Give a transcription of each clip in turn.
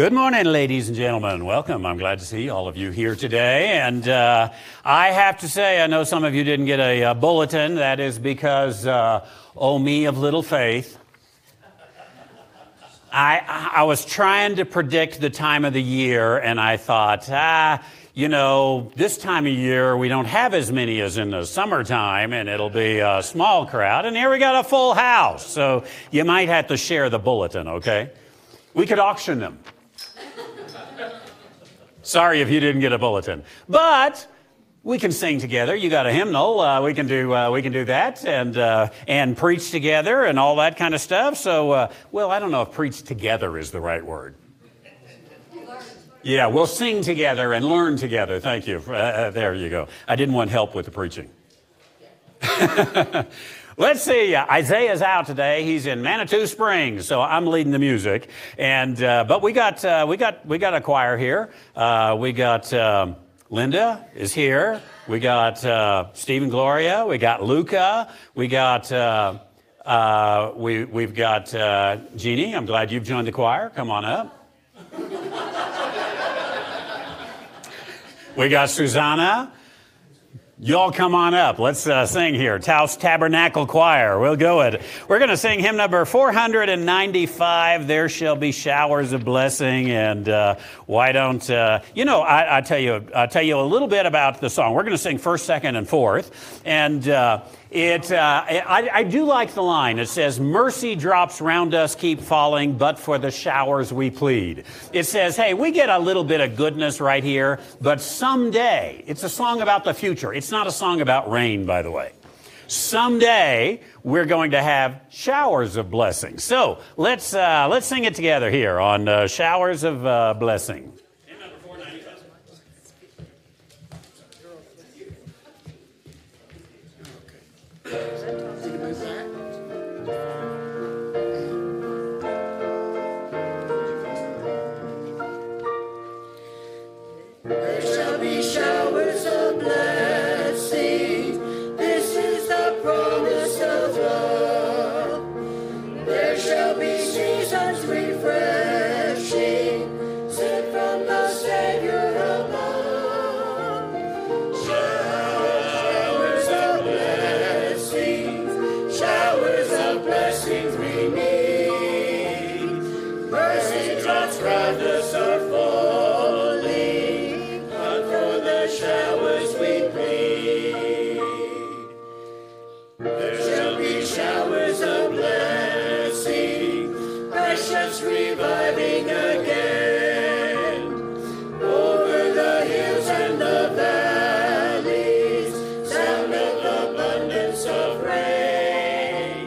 Good morning, ladies and gentlemen. Welcome. I'm glad to see all of you here today. And I have to say, I know some of you didn't get a bulletin. That is because, oh, me of little faith. I was trying to predict the time of the year, and I thought, this time of year, we don't have as many as in the summertime, and it'll be a small crowd. And here we got a full house. So you might have to share the bulletin, okay? We could auction them. Sorry if you didn't get a bulletin, but we can sing together. You got a hymnal. We can do that and preach together and all that kind of stuff. So, I don't know if preach together is the right word. Yeah, we'll sing together and learn together. Thank you. There you go. I didn't want help with the preaching. Let's see. Isaiah's out today. He's in Manitou Springs, so I'm leading the music. And but we got a choir here. We got Linda is here. We got Steve and Gloria. We got Luca. We got we've got Jeannie. I'm glad you've joined the choir. Come on up. We got Susanna. Y'all come on up. Let's sing here. Taos Tabernacle Choir. We'll go it. We're going to sing hymn number 495, There Shall Be Showers of Blessing. And why don't, I tell you a little bit about the song. We're going to sing first, second, and fourth. And I do like the line. It says, mercy drops round us keep falling, but for the showers we plead. It says, hey, we get a little bit of goodness right here, but someday, it's a song about the future. It's not a song about rain, by the way. Someday, we're going to have showers of blessing. So let's sing it together here on Showers of Blessing. There shall be showers of blessing. This is the promise of love. There shall be seasons refreshing, sent from the Savior above. Showers of blessings, showers of blessings we need. Mercy drops round us are falling, but for the showers we plead. There shall be showers of blessing, precious reviving again, over the hills and the valleys, sound of abundance of rain.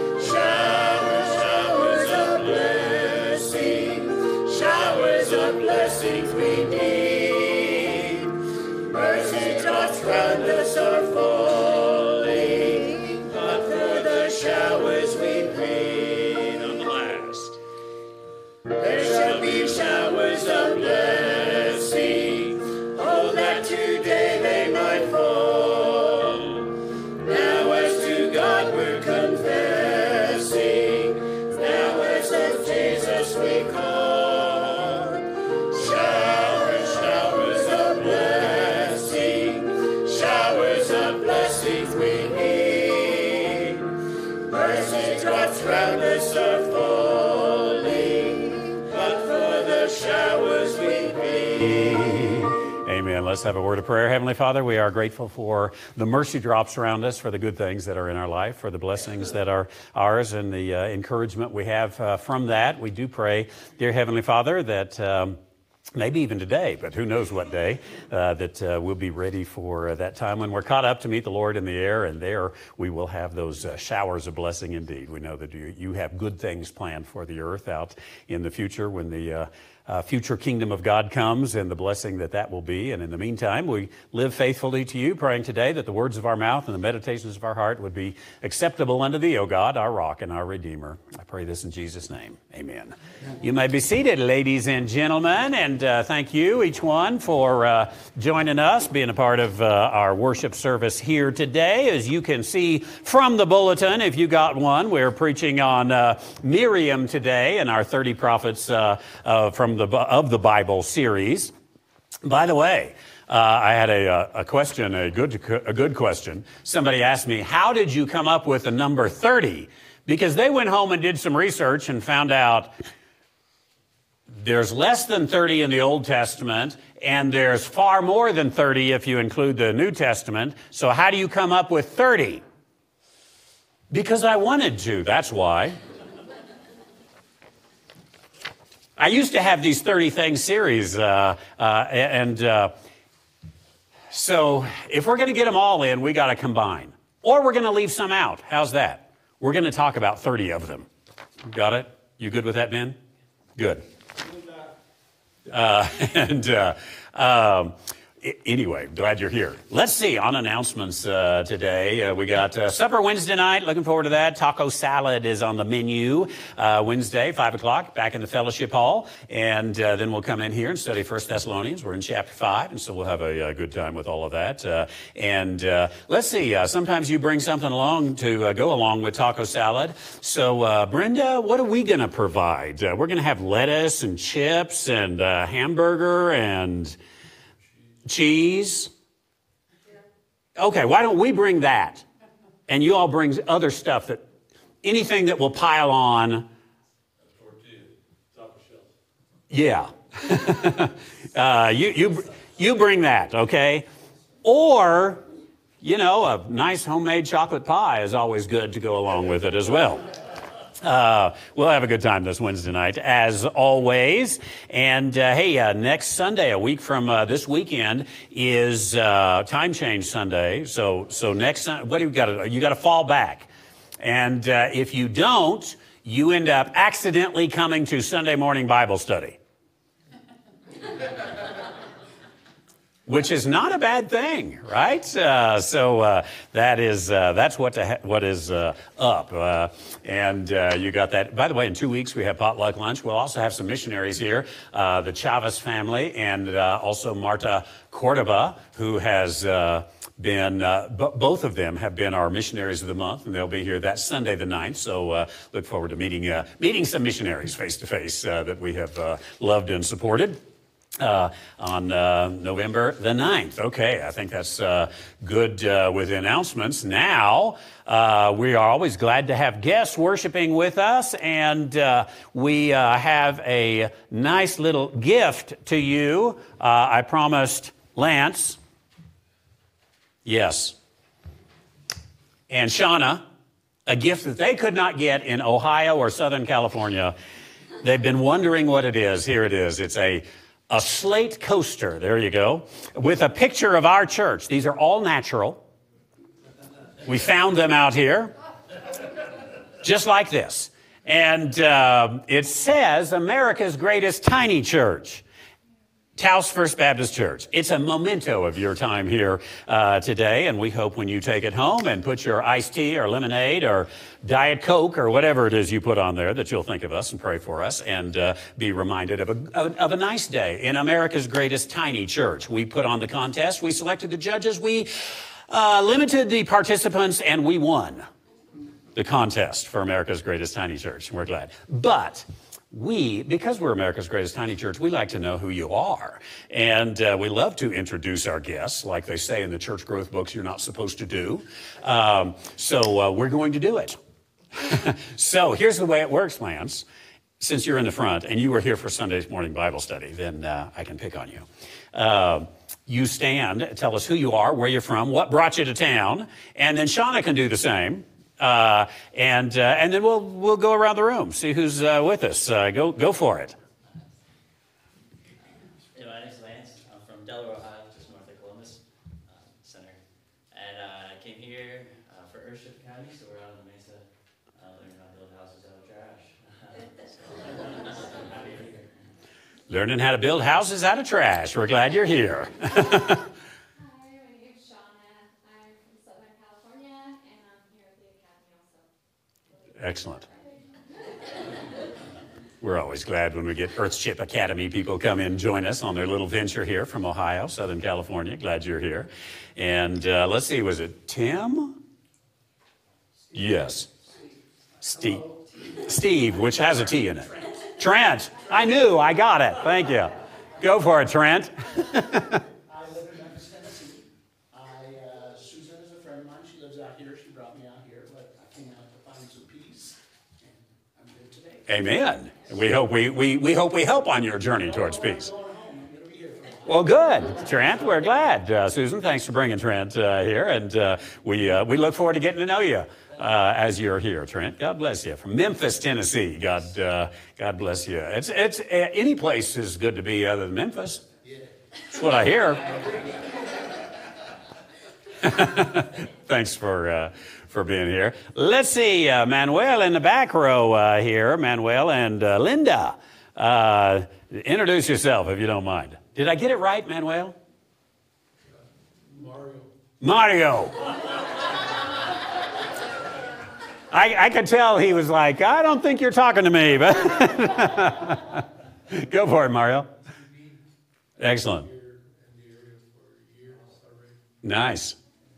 Showers of blessing, showers of blessings we need. Mercy drops round us are falling, but for the showers we plead. On the last. There shall be showers of blessing, oh, that today they might fall. Now as to God we're confessing, now as of Jesus we call. Showers of blessing, showers of blessings we need. Mercy drops round us are falling, but for the showers we plead. Amen. Let's have a word of prayer. Heavenly Father, we are grateful for the mercy drops around us, for the good things that are in our life, for the blessings that are ours, and the encouragement we have from that. We do pray, dear Heavenly Father, that maybe even today, but who knows what day, that we'll be ready for that time when we're caught up to meet the Lord in the air, and there we will have those showers of blessing indeed. We know that you have good things planned for the earth out in the future when the future kingdom of God comes and the blessing that will be. And in the meantime, we live faithfully to you, praying today that the words of our mouth and the meditations of our heart would be acceptable unto thee, O God, our rock and our Redeemer. I pray this in Jesus' name. Amen. You may be seated, ladies and gentlemen, and thank you, each one, for joining us, being a part of our worship service here today. As you can see from the bulletin, if you got one, we're preaching on Miriam today and our 30 prophets from of the Bible series. By the way, I had a question, a good question. Somebody asked me, how did you come up with the number 30? Because they went home and did some research and found out there's less than 30 in the Old Testament, and there's far more than 30 if you include the New Testament. So how do you come up with 30? Because I wanted to, that's why. I used to have these 30 Things series, so if we're going to get them all in, we got to combine. Or we're going to leave some out. How's that? We're going to talk about 30 of them. Got it? You good with that, Ben? Good. Anyway, glad you're here. Let's see, on announcements today, we got supper Wednesday night. Looking forward to that. Taco salad is on the menu Wednesday, 5 o'clock, back in the fellowship hall. And then we'll come in here and study 1 Thessalonians. We're in chapter 5, and so we'll have a good time with all of that. Let's see, sometimes you bring something along to go along with taco salad. So, Brenda, what are we going to provide? We're going to have lettuce and chips and hamburger and cheese. Okay, why don't we bring that? And you all bring other stuff, anything that will pile on. Yeah. You bring that, okay? Or, a nice homemade chocolate pie is always good to go along with it as well. We'll have a good time this Wednesday night, as always. And next Sunday, a week from this weekend, is Time Change Sunday. So next Sunday, what do you got? You got to fall back. And if you don't, you end up accidentally coming to Sunday morning Bible study. Which is not a bad thing, right? That's what is up. You got that. By the way, in 2 weeks, we have potluck lunch. We'll also have some missionaries here, the Chavez family, and also Marta Cordoba, who has been, both of them have been our missionaries of the month, and they'll be here that Sunday the 9th. So look forward to meeting some missionaries face to face that we have loved and supported. On November the 9th. Okay, I think that's good with announcements. Now, we are always glad to have guests worshiping with us, and we have a nice little gift to you. I promised Lance, yes, and Shauna, a gift that they could not get in Ohio or Southern California. They've been wondering what it is. Here it is. It's a slate coaster, there you go, with a picture of our church. These are all natural. We found them out here, just like this. And it says America's Greatest Tiny Church, Taos First Baptist Church. It's a memento of your time here today, and we hope when you take it home and put your iced tea or lemonade or Diet Coke or whatever it is you put on there, that you'll think of us and pray for us and be reminded of a nice day in America's Greatest Tiny Church. We put on the contest. We selected the judges. We limited the participants, and we won the contest for America's Greatest Tiny Church, and we're glad. But because we're America's Greatest Tiny Church, we like to know who you are. And we love to introduce our guests, like they say in the church growth books you're not supposed to do. So we're going to do it. So here's the way it works, Lance. Since you're in the front and you were here for Sunday's morning Bible study, then I can pick on you. You stand, tell us who you are, where you're from, what brought you to town, and then Shauna can do the same. And then we'll go around the room, see who's with us. Go for it. My name's Lance. I'm from Delaware, Ohio, just north of Columbus Center. And I came here for Earthship Academy, so we're out on the Mesa learning how to build houses out of trash. I'm happy to be here. Learning how to build houses out of trash. We're glad you're here. Excellent. We're always glad when we get Earthship Academy people come in and join us on their little venture here from Ohio, Southern California. Glad you're here. And let's see, was it Tim? Yes. Steve, which has a T in it. Trent. I knew. I got it. Thank you. Go for it, Trent. I live in Memphis, Tennessee. Susan is a friend of mine. She lives out here. She brought me out here, but I came out to find some peace, and I'm here today. Amen. We hope we help on your journey towards peace. I'm going home. I'm going to be here for a while. Well, good, Trent. We're glad. Susan, thanks for bringing Trent here, and we look forward to getting to know you as you're here, Trent. God bless you. From Memphis, Tennessee. God bless you. It's any place is good to be other than Memphis. That's what I hear. Thanks for being here. Let's see, Manuel in the back row here. Manuel and Linda. Introduce yourself if you don't mind. Did I get it right, Manuel? Mario. I could tell he was like, I don't think you're talking to me, but go for it, Mario. Excellent. Nice.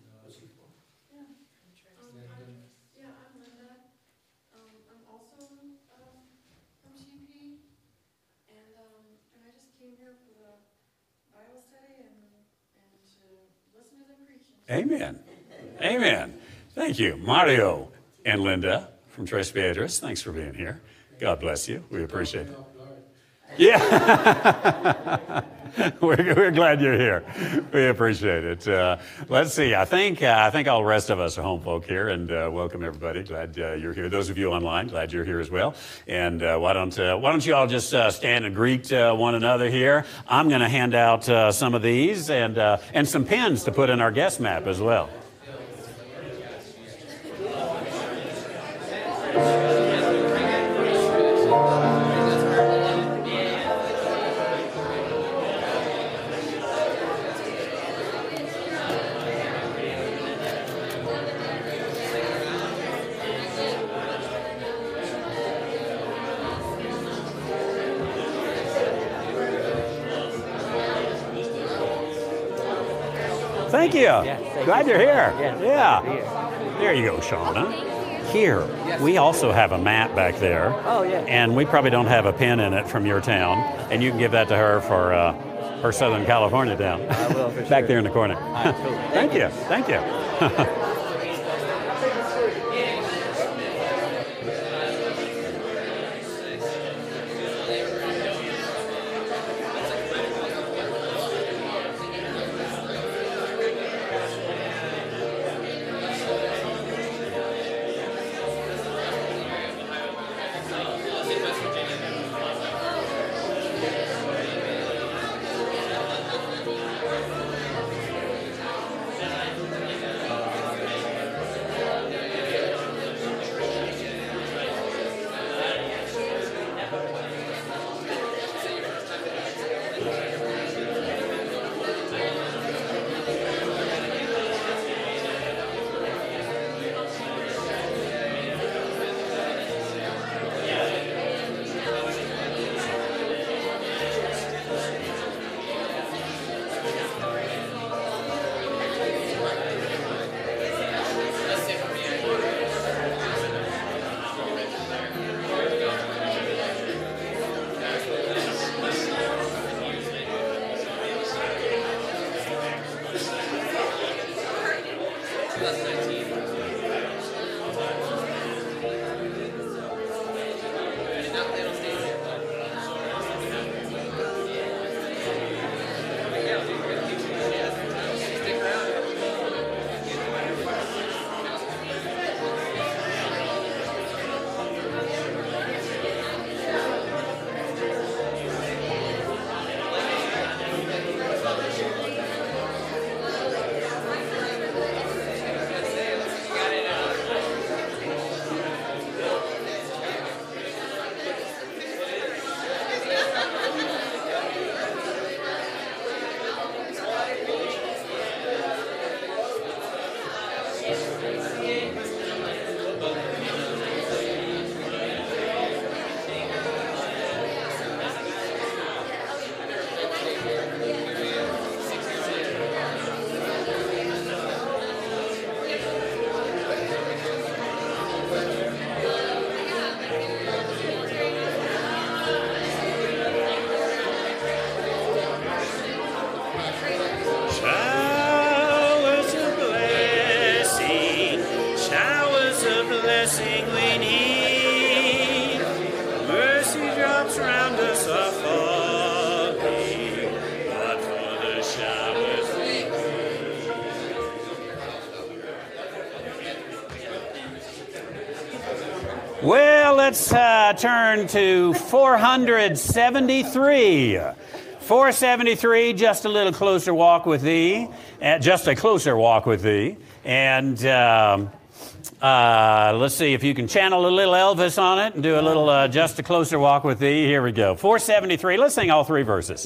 Yeah, I'm Linda. I'm also from TP, and I just came here for the Bible study and to listen to them preaching. Amen. Amen. Thank you, Mario and Linda from Tres Piedras. Thanks for being here. God bless you. We appreciate it. Yeah. We're glad you're here. We appreciate it. Let's see. I think all the rest of us are home folk here, and welcome everybody. Glad you're here. Those of you online, glad you're here as well. And why don't you all just stand and greet one another here? I'm going to hand out some of these and some pens to put in our guest map as well. Thank you. Glad you're here. Yeah. There you go, Shauna. Here, we also have a map back there. Oh, yeah. And we probably don't have a pin in it from your town. And you can give that to her for her Southern California town. I will, for Back sure. there in the corner. All right, cool. Thank you. Thank you. Showers of blessing we need. Mercy drops round us are falling, but for the showers we Well, let's turn to 473. 473, just a little closer walk with thee. Just a closer walk with thee. And let's see if you can channel a little Elvis on it and do a little just a closer walk with thee. Here we go. 473. Let's sing all three verses.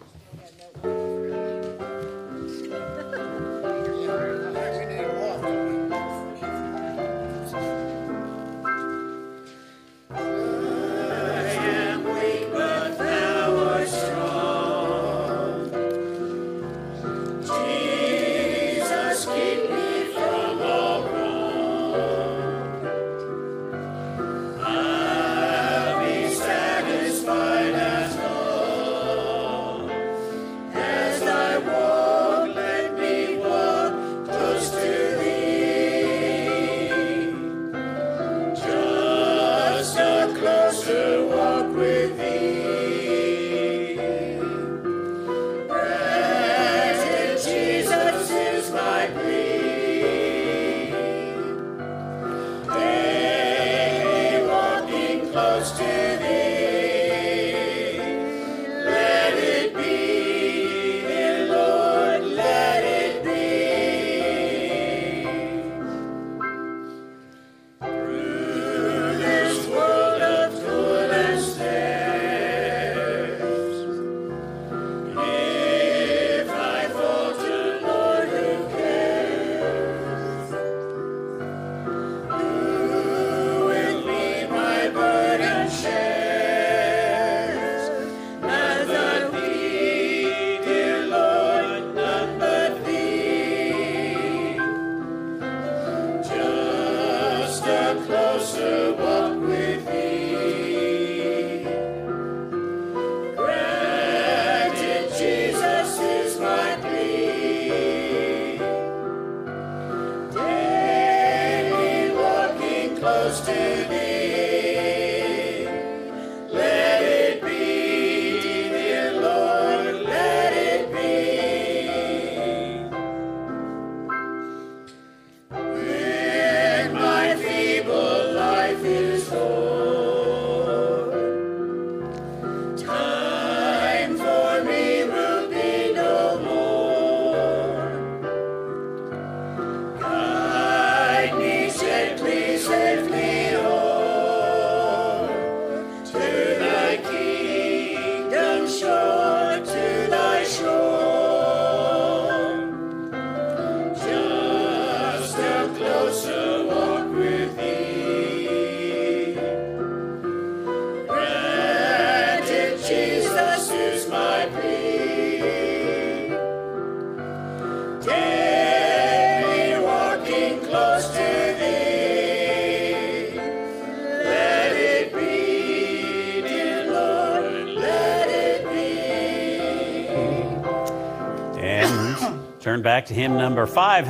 Turn back to hymn number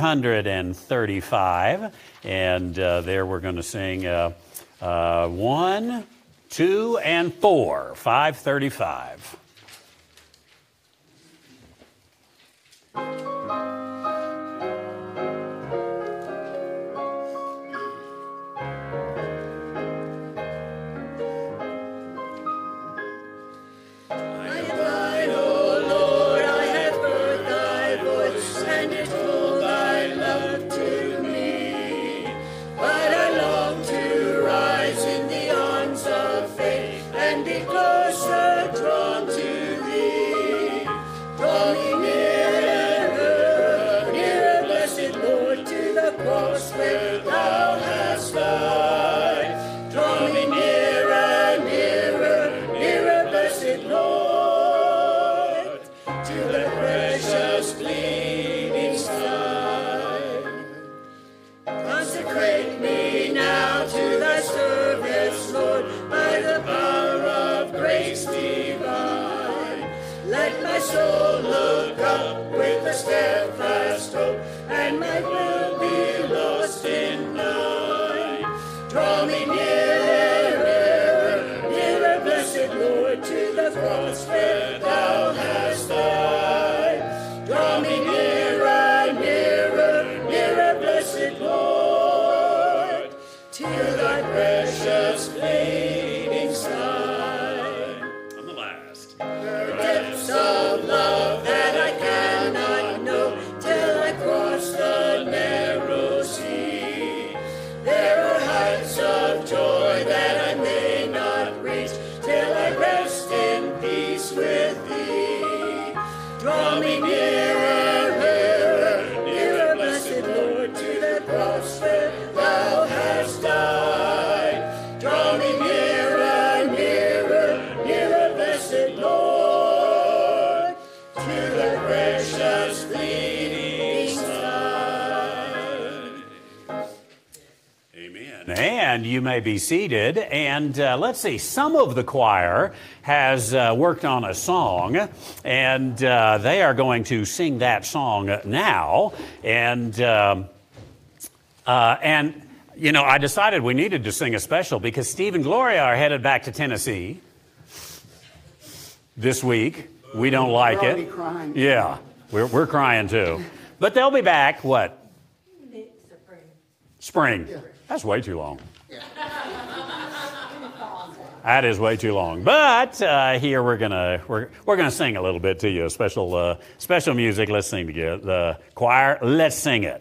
535, and there we're going to sing 1, 2, and 4, 535. Closer drawn to thee, draw me nearer. and you may be seated. And let's see, some of the choir has worked on a song, and they are going to sing that song now. And you know, I decided we needed to sing a special because Steve and Gloria are headed back to Tennessee this week. We don't like We're it. already crying. Yeah, we're crying too. But they'll be back, what? Spring. That's way too long. That is way too long. But here we're gonna sing a little bit to you. Special music. Let's sing together. The choir. Let's sing it.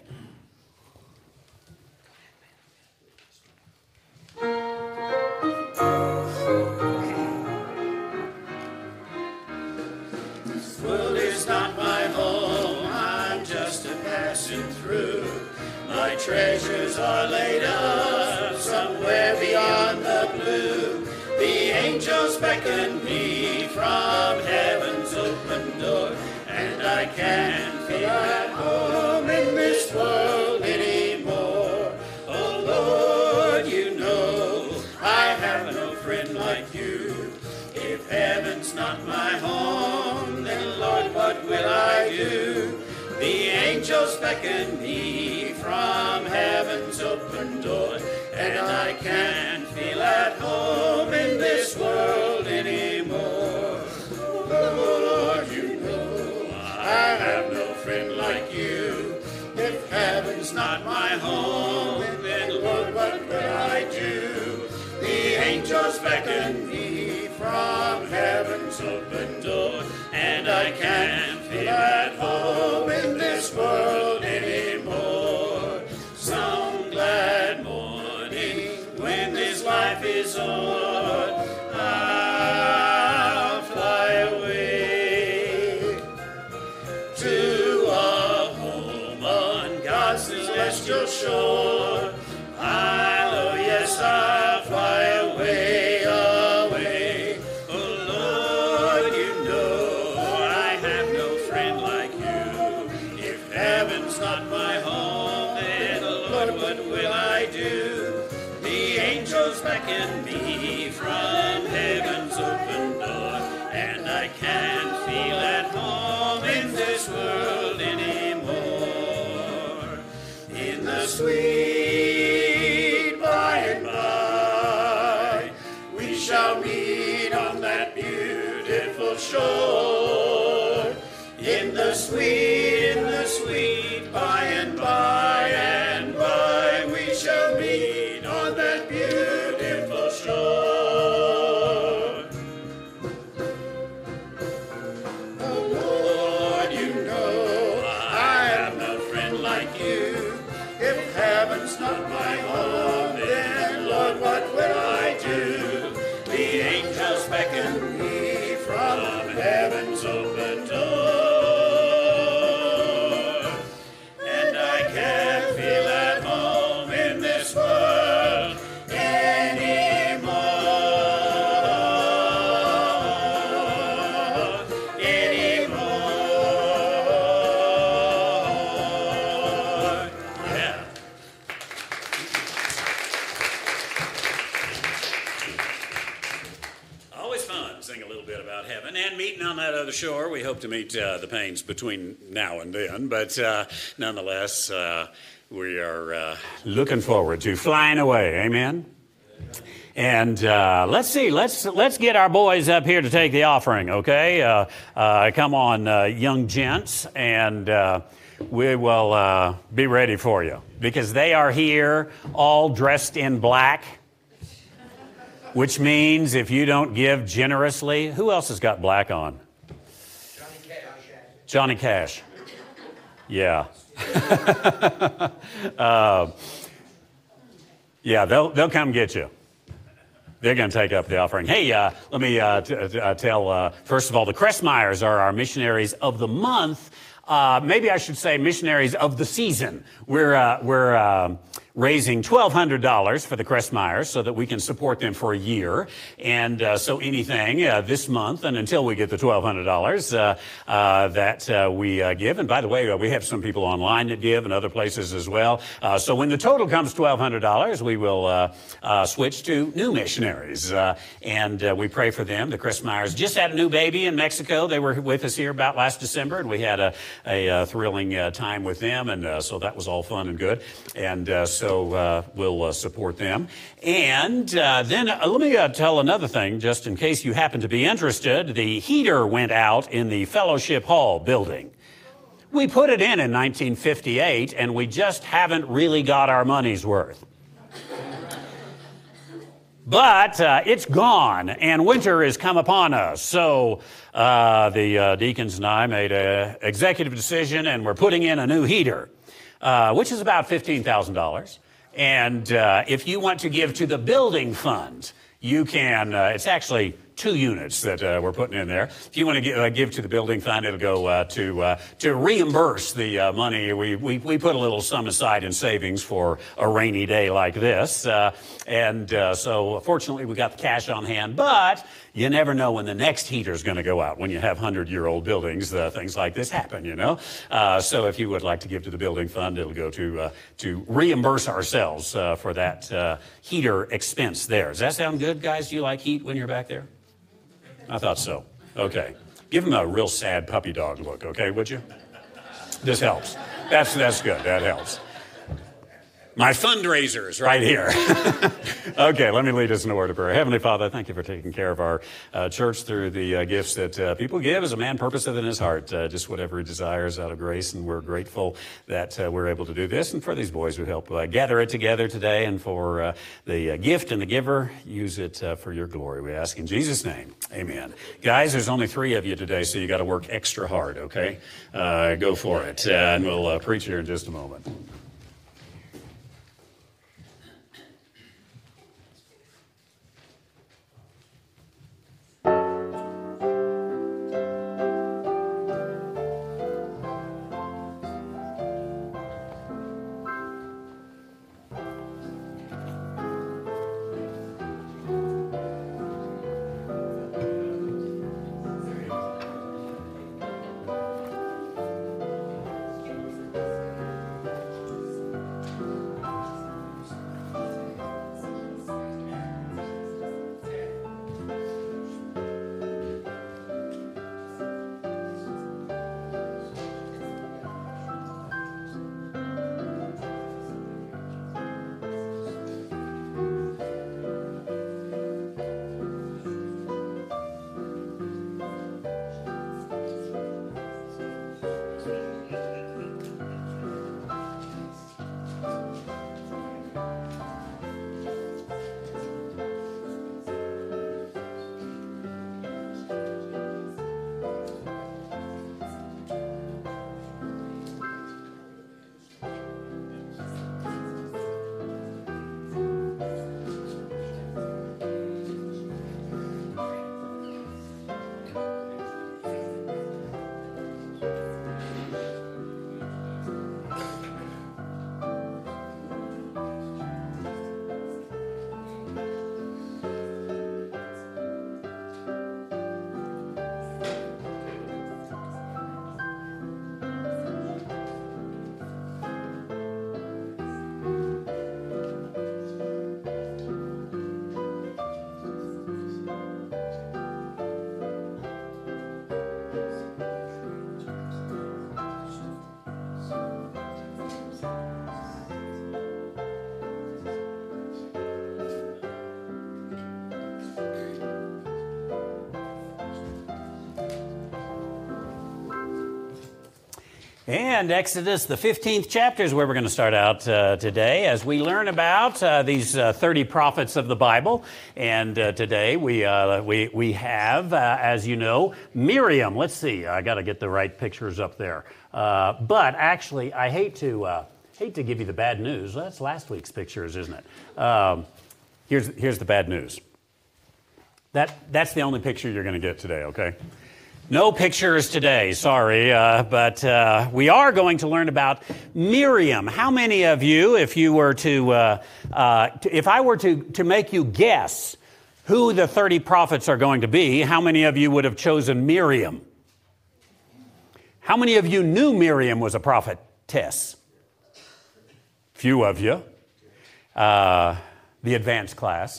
This world is not my home. I'm just a passing through. My treasures are laid up somewhere beyond the blue. The angels beckon me from heaven's open door, and I can't feel at home in this world anymore. Oh Lord, you know I have no friend like you. If heaven's not my home, then Lord, what will I do? The angels beckon me from heaven's open door, and I can't feel at home in this world anymore. Oh Lord, you know I have no friend like you. If heaven's not my home, then Lord, what will I do? The angels beckon me from heaven's open door, and I can't feel at home in this world anymore. Some glad morning when this life is o'er, I'll fly away to a home on God's celestial shore. Oh yes, I'll fly away, away. Oh Lord, you know I have no friend like you. If heaven's not my home, then Lord, what will I do? The angels beckon me from heaven's open door, and I can't feel at home in this world anymore. In the sweet by and by, we shall meet on that beautiful shore. In the sweet by and by, we shall meet on that beautiful shore. Oh Lord, you know I have no friend like you. If heaven's not my home, then Lord, what will I do? The angels beckon me from heaven's open door, and I can't feel at home in this world anymore. Yeah. Always fun, sing a little bit about heaven and meeting on that other shore. We hope to meet the Paynes between now and then, but nonetheless, we are Looking forward to flying away. Amen. And let's see. Let's get our boys up here to take the offering. Okay. Come on, young gents, and we will be ready for you because they are here all dressed in black. Which means if you don't give generously, who else has got black on? Johnny Cash. Yeah. Yeah, they'll come get you. They're going to take up the offering. Hey, let me tell, first of all, the Cressmeyers are our missionaries of the month. Maybe I should say missionaries of the season. We're raising $1,200 for the Crestmeyers so that we can support them for a year. And so anything this month and until we get the $1,200 that we give. And by the way, we have some people online that give and other places as well. So when the total comes $1,200, we will switch to new missionaries. And we pray for them. The Crestmeyers just had a new baby in Mexico. They were with us here about last December, and we had a thrilling time with them. And so that was all fun and good. And so we'll support them. And then let me tell another thing, just in case you happen to be interested. The heater went out in the Fellowship Hall building. We put it in 1958, and we just haven't really got our money's worth. But it's gone, and winter has come upon us. So the deacons and I made an executive decision, and we're putting in a new heater, which is about $15,000. And if you want to give to the building fund, you can. It's actually 2 units that we're putting in there. If you want to give to the building fund, it'll go to reimburse the money. We put a little sum aside in savings for a rainy day like this. So fortunately, we got the cash on hand. But you never know when the next heater's going to go out. When you have 100-year-old buildings, things like this happen, you know. So if you would like to give to the building fund, it'll go to reimburse ourselves for that heater expense there. Does that sound good, guys? Do you like heat when you're back there? I thought so. Okay. Give him a real sad puppy dog look, okay, would you? This helps. That's good. That helps. My fundraisers right here. Okay, let me lead us in a word of prayer. Heavenly Father, thank you for taking care of our church through the gifts that people give as a man purposeth in his heart, just whatever he desires out of grace. And we're grateful that we're able to do this. And for these boys who help gather it together today, and for the gift and the giver, use it for your glory. We ask in Jesus' name. Amen. Guys, there's only 3 of you today, so you got to work extra hard, okay? Go for it. And we'll preach here in just a moment. And Exodus, the 15th chapter, is where we're going to start out today as we learn about these 30 prophets of the Bible. And today we have, as you know, Miriam. Let's see, I got to get the right pictures up there. But actually, I hate to give you the bad news. That's last week's pictures, isn't it? Here's the bad news. That's the only picture you're going to get today, okay? No pictures today, sorry, but we are going to learn about Miriam. How many of you, if I were to make you guess who the 30 prophets are going to be, how many of you would have chosen Miriam? How many of you knew Miriam was a prophetess? Few of you. The advanced class.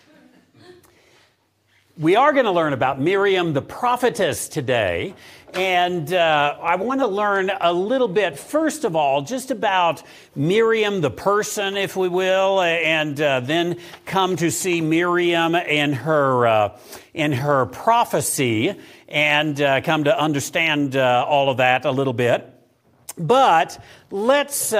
We are going to learn about Miriam the prophetess today, and I want to learn a little bit, first of all, just about Miriam the person, if we will, and then come to see Miriam in her prophecy, and come to understand all of that a little bit. But let's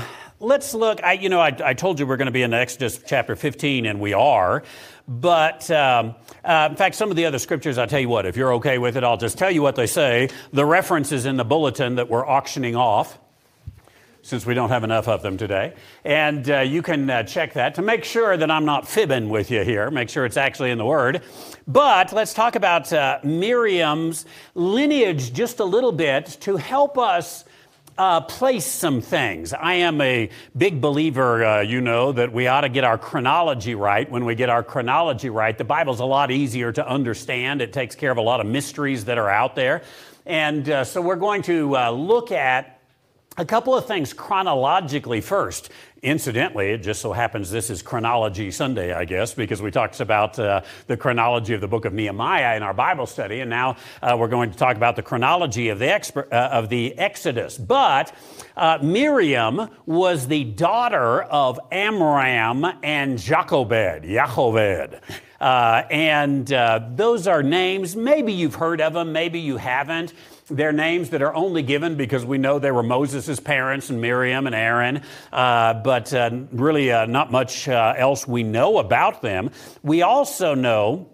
look. I told you we're going to be in Exodus chapter 15, and we are. But in fact, some of the other scriptures, I'll tell you what, if you're okay with it, I'll just tell you what they say. The references in the bulletin that we're auctioning off, since we don't have enough of them today. And you can check that to make sure that I'm not fibbing with you here. Make sure it's actually in the Word. But let's talk about Miriam's lineage just a little bit to help us place some things. I am a big believer, that we ought to get our chronology right. When we get our chronology right, the Bible's a lot easier to understand. It takes care of a lot of mysteries that are out there. And so we're going to look at a couple of things chronologically first. Incidentally, it just so happens this is Chronology Sunday, I guess, because we talked about the chronology of the book of Nehemiah in our Bible study, and now we're going to talk about the chronology of the Exodus. But Miriam was the daughter of Amram and Jochebed. And those are names, maybe you've heard of them, maybe you haven't. They're names that are only given because we know they were Moses' parents and Miriam and Aaron, but really not much else we know about them. We also know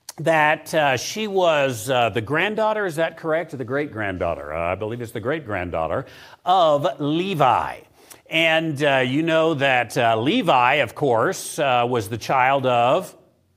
that she was the granddaughter, is that correct? Or the great-granddaughter? I believe it's the great-granddaughter of Levi. And you know that Levi, of course, was the child of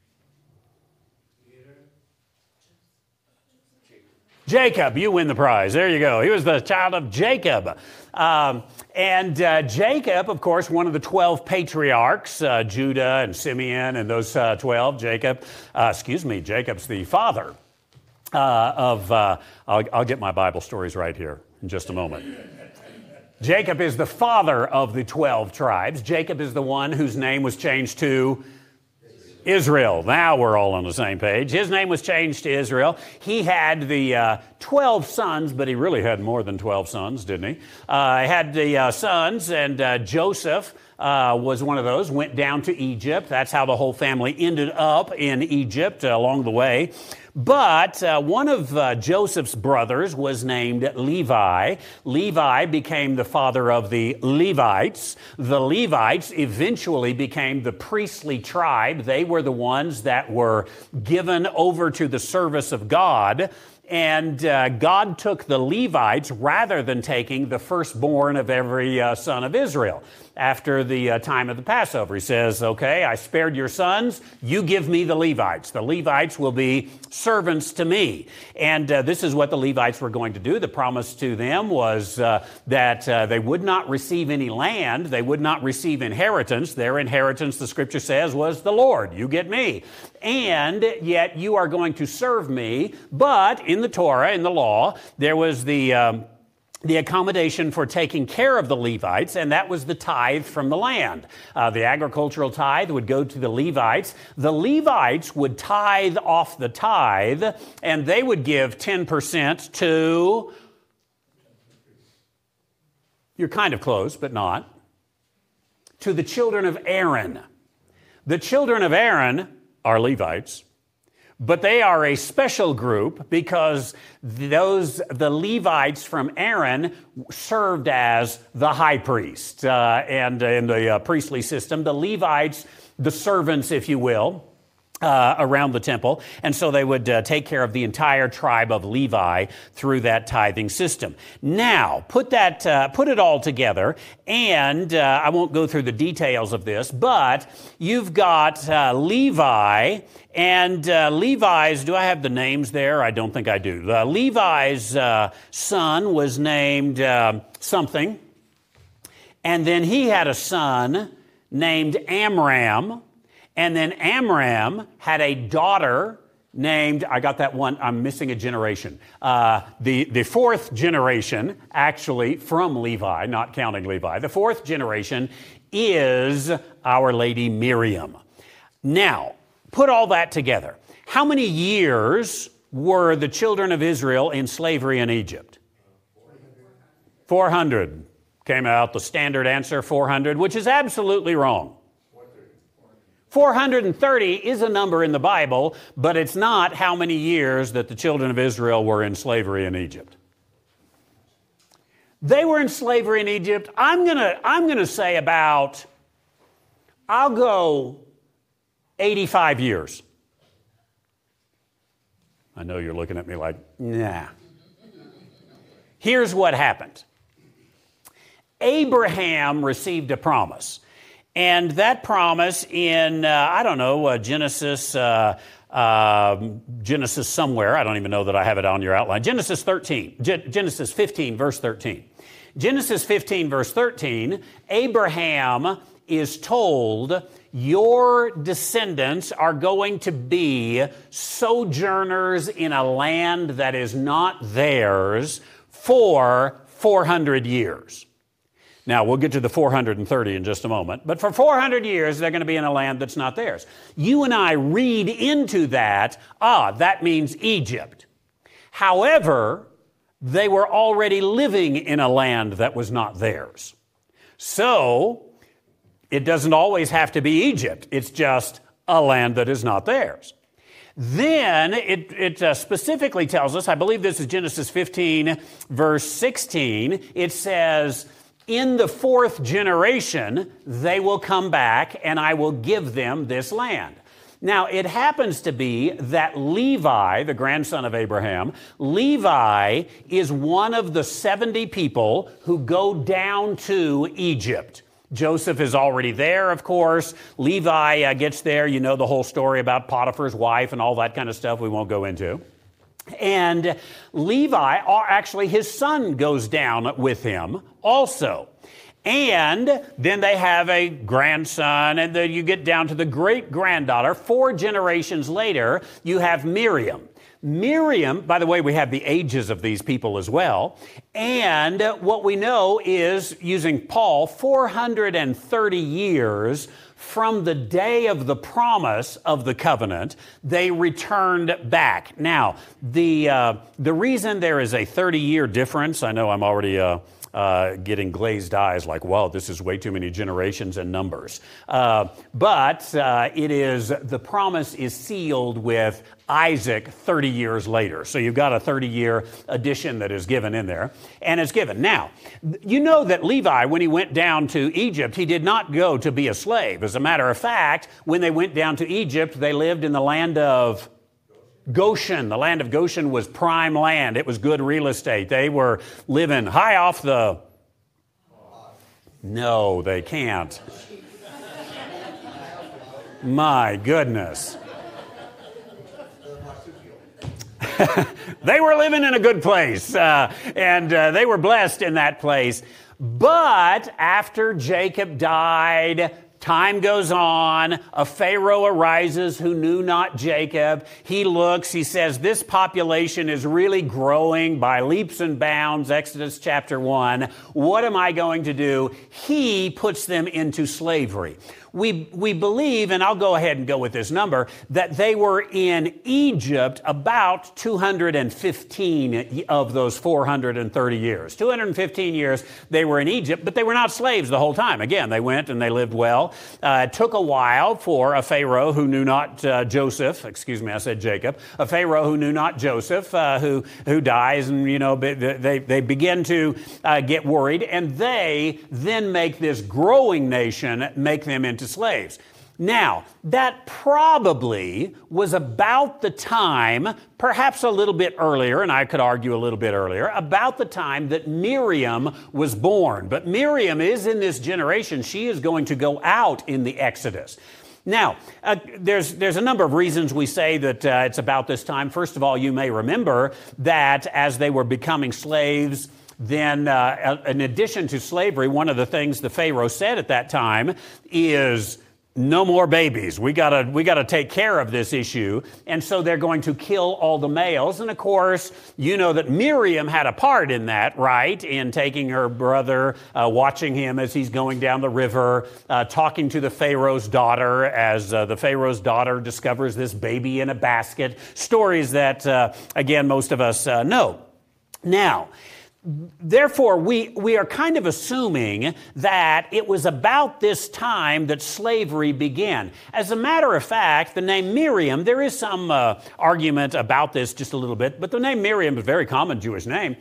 Jacob. You win the prize. There you go. He was the child of Jacob. And Jacob, of course, one of the 12 patriarchs, Judah and Simeon and those 12, Jacob's the father of, I'll get my Bible stories right here in just a moment. Jacob is the father of the 12 tribes. Jacob is the one whose name was changed to Israel. Now we're all on the same page. His name was changed to Israel. He had the 12 sons, but he really had more than 12 sons, didn't he? He had the sons, and Joseph was one of those, went down to Egypt. That's how the whole family ended up in Egypt along the way. But one of Joseph's brothers was named Levi. Levi became the father of the Levites. The Levites eventually became the priestly tribe. They were the ones that were given over to the service of God. And God took the Levites rather than taking the firstborn of every son of Israel. After the time of the Passover, he says, okay, I spared your sons, you give me the Levites. The Levites will be servants to me. And this is what the Levites were going to do. The promise to them was that they would not receive any land. They would not receive inheritance. Their inheritance, the scripture says, was the Lord. You get me. And yet you are going to serve me. But in the Torah, in the law, there was the accommodation for taking care of the Levites, and that was the tithe from the land. The agricultural tithe would go to the Levites. The Levites would tithe off the tithe, and they would give 10% to, you're kind of close, but not, to the children of Aaron. The children of Aaron are Levites. But they are a special group because the Levites from Aaron served as the high priest. And in the priestly system, the Levites, the servants, if you will, around the temple, and so they would take care of the entire tribe of Levi through that tithing system. Now, put it all together, and I won't go through the details of this, but you've got Levi, and Levi's, do I have the names there? I don't think I do. Levi's son was named something, and then he had a son named Amram. And then Amram had a daughter named, I got that one, I'm missing a generation. The fourth generation, actually, from Levi, not counting Levi, the fourth generation is Our Lady Miriam. Now, put all that together. How many years were the children of Israel in slavery in Egypt? 400. Came out the standard answer, 400, which is absolutely wrong. 430 is a number in the Bible, but it's not how many years that the children of Israel were in slavery in Egypt. They were in slavery in Egypt. I'm gonna say about, I'll go 85 years. I know you're looking at me like, nah. Here's what happened. Abraham received a promise. And that promise in, Genesis somewhere, I don't even know that I have it on your outline, Genesis 15, verse 13. Genesis 15, verse 13, Abraham is told, your descendants are going to be sojourners in a land that is not theirs for 400 years. Now, we'll get to the 430 in just a moment. But for 400 years, they're going to be in a land that's not theirs. You and I read into that, that means Egypt. However, they were already living in a land that was not theirs. So, it doesn't always have to be Egypt. It's just a land that is not theirs. Then it specifically tells us, I believe this is Genesis 15, verse 16, it says, in the fourth generation, they will come back and I will give them this land. Now, it happens to be that Levi, the grandson of Abraham, Levi is one of the 70 people who go down to Egypt. Joseph is already there, of course. Levi gets there. You know the whole story about Potiphar's wife and all that kind of stuff we won't go into. And Levi, actually his son goes down with him also. And then they have a grandson, and then you get down to the great-granddaughter. 4 generations later, you have Miriam. Miriam, by the way, we have the ages of these people as well. And what we know is, using Paul, 430 years from the day of the promise of the covenant, they returned back. Now, the reason there is a 30-year difference, I know I'm already getting glazed eyes like, wow, this is way too many generations and numbers. But the promise is sealed with Isaac 30 years later. So you've got a 30-year addition that is given in there, and it's given. Now, you know that Levi, when he went down to Egypt, he did not go to be a slave. As a matter of fact, when they went down to Egypt, they lived in the land of Goshen. The land of Goshen was prime land. It was good real estate. They were living high off the... No, they can't. My goodness. They were living in a good place, and they were blessed in that place. But after Jacob died, time goes on, a Pharaoh arises who knew not Jacob. He looks, he says, this population is really growing by leaps and bounds, Exodus chapter 1. What am I going to do? He puts them into slavery. We believe, and I'll go ahead and go with this number, that they were in Egypt about 215 of those 430 years. 215 years they were in Egypt, but they were not slaves the whole time. Again, they went and they lived well. It took a while for a Pharaoh who knew not Joseph, I said Jacob, a Pharaoh who knew not Joseph, who dies, and they begin to get worried, and they then make this growing nation, make them into slaves. Now, that probably was about the time, perhaps a little bit earlier, and I could argue a little bit earlier, about the time that Miriam was born. But Miriam is in this generation. She is going to go out in the Exodus. Now, there's a number of reasons we say that it's about this time. First of all, you may remember that as they were becoming slaves, then in addition to slavery, one of the things the Pharaoh said at that time is, no more babies. We gotta take care of this issue. And so they're going to kill all the males. And of course, you know that Miriam had a part in that, right? In taking her brother, watching him as he's going down the river, talking to the Pharaoh's daughter as the Pharaoh's daughter discovers this baby in a basket. Stories that, again, most of us know. Now, therefore, we are kind of assuming that it was about this time that slavery began. As a matter of fact, the name Miriam, there is some argument about this just a little bit, but the name Miriam is a very common Jewish name.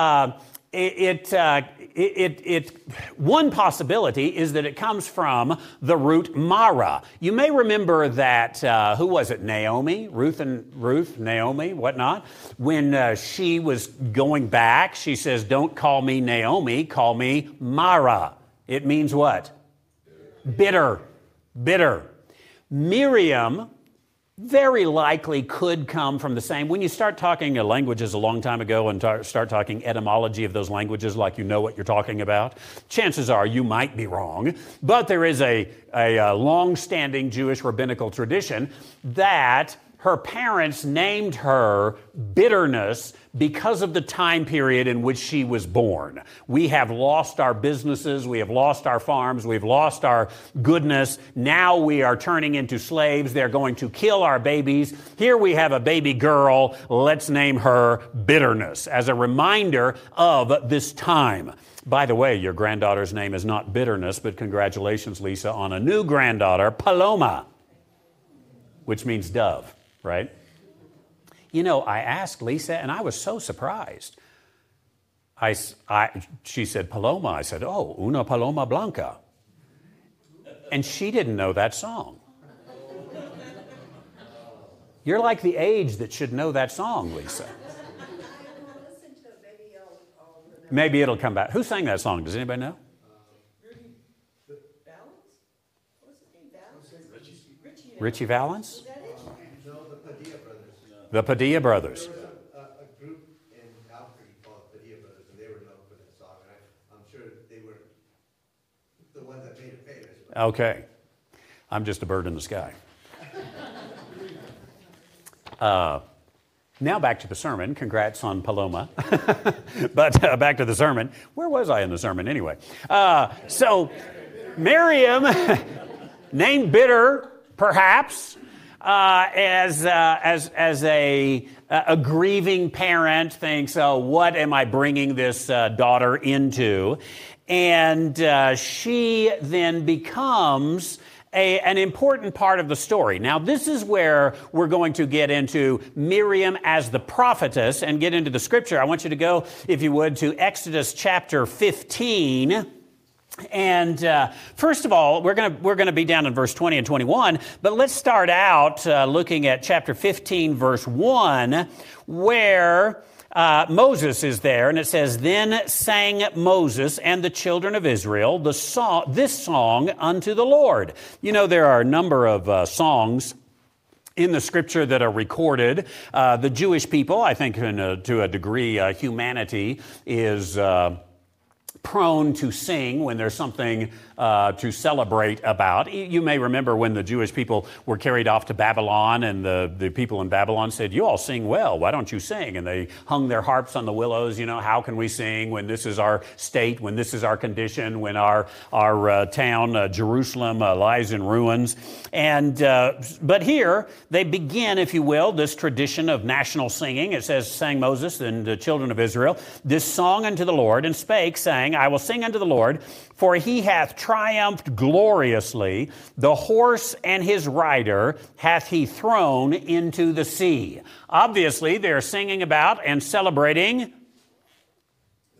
One possibility is that it comes from the root Mara. You may remember that, who was it, Naomi? Ruth, Naomi, whatnot. When she was going back, she says, don't call me Naomi, call me Mara. It means what? Bitter. Miriam very likely could come from the same. When you start talking languages a long time ago and start talking etymology of those languages like you know what you're talking about, chances are you might be wrong. But there is a long-standing Jewish rabbinical tradition that her parents named her Bitterness because of the time period in which she was born. We have lost our businesses, we have lost our farms, we've lost our goodness. Now we are turning into slaves. They're going to kill our babies. Here we have a baby girl. Let's name her Bitterness as a reminder of this time. By the way, your granddaughter's name is not Bitterness, but congratulations, Lisa, on a new granddaughter, Paloma, which means dove, right? You know, I asked Lisa, and I was so surprised. She said, Paloma. I said, oh, una paloma blanca. And she didn't know that song. You're like the age that should know that song, Lisa. Maybe it'll come back. Who sang that song? Does anybody know? Richie Valens? The Padilla Brothers. There was a group in Albuquerque called Padilla Brothers, and they were known for that song. And I'm sure they were the ones that made it famous. Okay. I'm just a bird in the sky. Now back to the sermon. Congrats on Paloma. But back to the sermon. Where was I in the sermon anyway? So Miriam, named Bitter, perhaps, as a grieving parent, thinks, oh, what am I bringing this daughter into? And she then becomes an important part of the story. Now, this is where we're going to get into Miriam as the prophetess and get into the scripture. I want you to go, if you would, to Exodus chapter 15. And first of all, we're going to be down in verse 20 and 21, but let's start out looking at chapter 15, verse 1, where Moses is there, and it says, Then sang Moses and the children of Israel this song unto the Lord. You know, there are a number of songs in the scripture that are recorded. The Jewish people, I think to a degree, humanity is prone to sing when there's something to celebrate about. You may remember when the Jewish people were carried off to Babylon, and the people in Babylon said, you all sing well, why don't you sing? And they hung their harps on the willows. You know, how can we sing when this is our state, when this is our condition, when our town, Jerusalem, lies in ruins? And but here, they begin, if you will, this tradition of national singing. It says, sang Moses and the children of Israel, this song unto the Lord, and spake, saying, I will sing unto the Lord, for he hath triumphed gloriously. The horse and his rider hath he thrown into the sea. Obviously, they're singing about and celebrating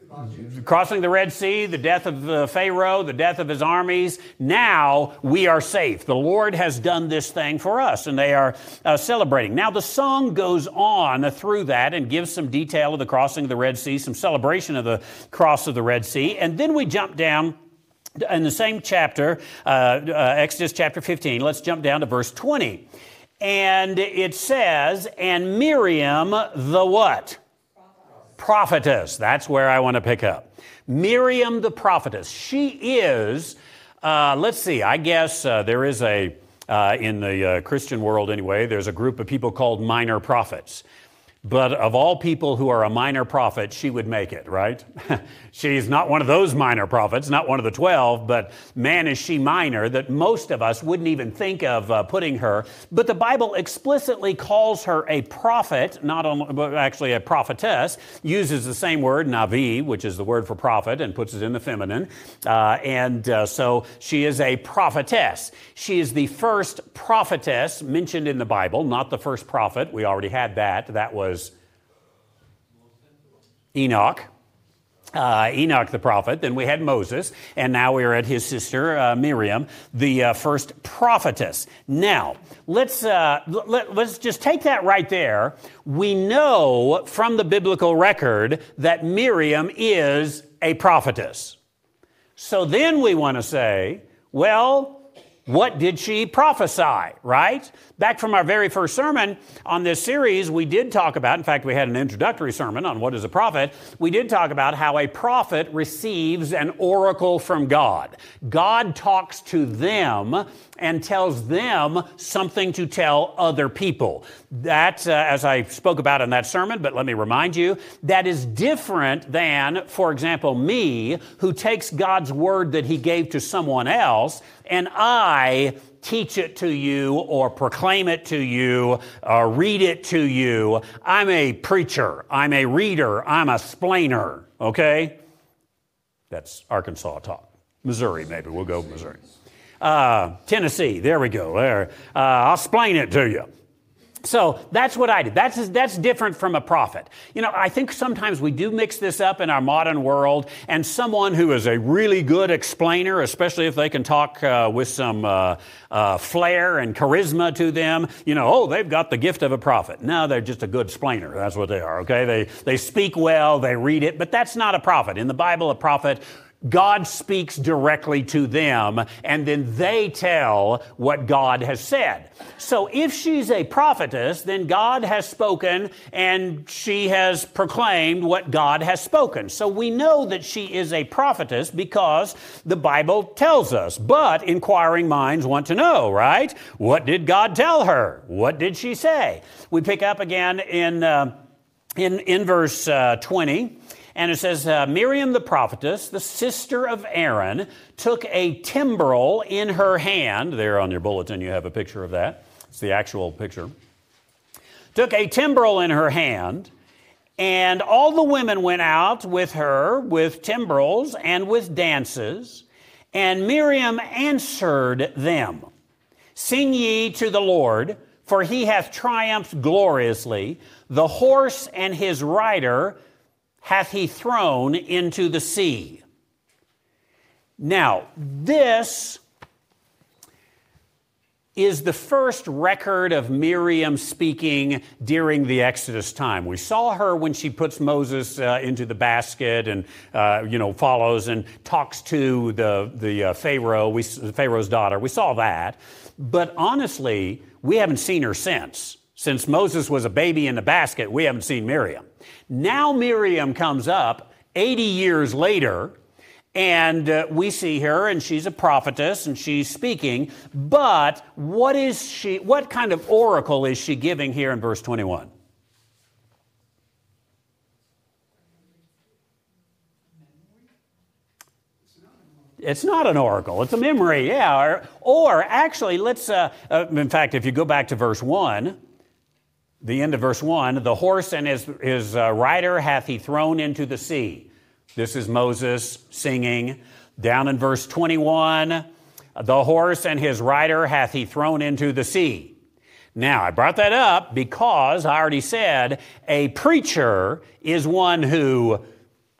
crossing the Red Sea, the death of Pharaoh, the death of his armies. Now we are safe. The Lord has done this thing for us, and they are celebrating. Now the song goes on through that and gives some detail of the crossing of the Red Sea, some celebration of the cross of the Red Sea, and then we jump down in the same chapter, Exodus chapter 15. Let's jump down to verse 20. And it says, and Miriam the what? Prophetess. That's where I want to pick up. Miriam the prophetess. She is, let's see, I guess there is in the Christian world anyway, there's a group of people called minor prophets. But of all people who are a minor prophet, she would make it, right? She's not one of those minor prophets, not one of the 12, but man, is she minor that most of us wouldn't even think of putting her. But the Bible explicitly calls her a prophet, but actually a prophetess, uses the same word, navi, which is the word for prophet, and puts it in the feminine. So she is a prophetess. She is the first prophetess mentioned in the Bible, not the first prophet. We already had that. That was Enoch. Enoch the prophet, then we had Moses, and now we're at his sister Miriam, the first prophetess. Now, let's just take that right there. We know from the biblical record that Miriam is a prophetess. So then we want to say, well, what did she prophesy, right? Back from our very first sermon on this series, we did talk about, in fact, we had an introductory sermon on what is a prophet. We did talk about how a prophet receives an oracle from God. God talks to them and tells them something to tell other people. That, as I spoke about in that sermon, but let me remind you, that is different than, for example, me, who takes God's word that he gave to someone else, and I teach it to you or proclaim it to you or read it to you. I'm a preacher. I'm a reader. I'm a splainer. Okay? That's Arkansas talk. Missouri, maybe. We'll go Missouri. Tennessee. There we go. There. I'll explain it to you. So that's what I did. That's different from a prophet. You know, I think sometimes we do mix this up in our modern world, and someone who is a really good explainer, especially if they can talk with some flair and charisma to them, you know, oh, they've got the gift of a prophet. No, they're just a good explainer. That's what they are, okay? They speak well, they read it, but that's not a prophet. In the Bible, a prophet, God speaks directly to them, and then they tell what God has said. So if she's a prophetess, then God has spoken, and she has proclaimed what God has spoken. So we know that she is a prophetess because the Bible tells us. But inquiring minds want to know, right? What did God tell her? What did she say? We pick up again in verse 20. And it says, Miriam the prophetess, the sister of Aaron, took a timbrel in her hand. There on your bulletin you have a picture of that. It's the actual picture. Took a timbrel in her hand, and all the women went out with her with timbrels and with dances. And Miriam answered them, Sing ye to the Lord, for he hath triumphed gloriously. The horse and his rider hath he thrown into the sea. Now, this is the first record of Miriam speaking during the Exodus time. We saw her when she puts Moses into the basket and, follows and talks to the Pharaoh, Pharaoh's daughter. We saw that. But honestly, we haven't seen her since. Since Moses was a baby in the basket, we haven't seen Miriam. Now Miriam comes up 80 years later, and we see her, and she's a prophetess, and she's speaking. But what kind of oracle is she giving here in verse 21? It's not an oracle. It's a memory, yeah. Or actually, let's, in fact, if you go back to verse 1, the end of verse 1, the horse and his rider hath he thrown into the sea. This is Moses singing. Down in verse 21, the horse and his rider hath he thrown into the sea. Now, I brought that up because I already said a preacher is one who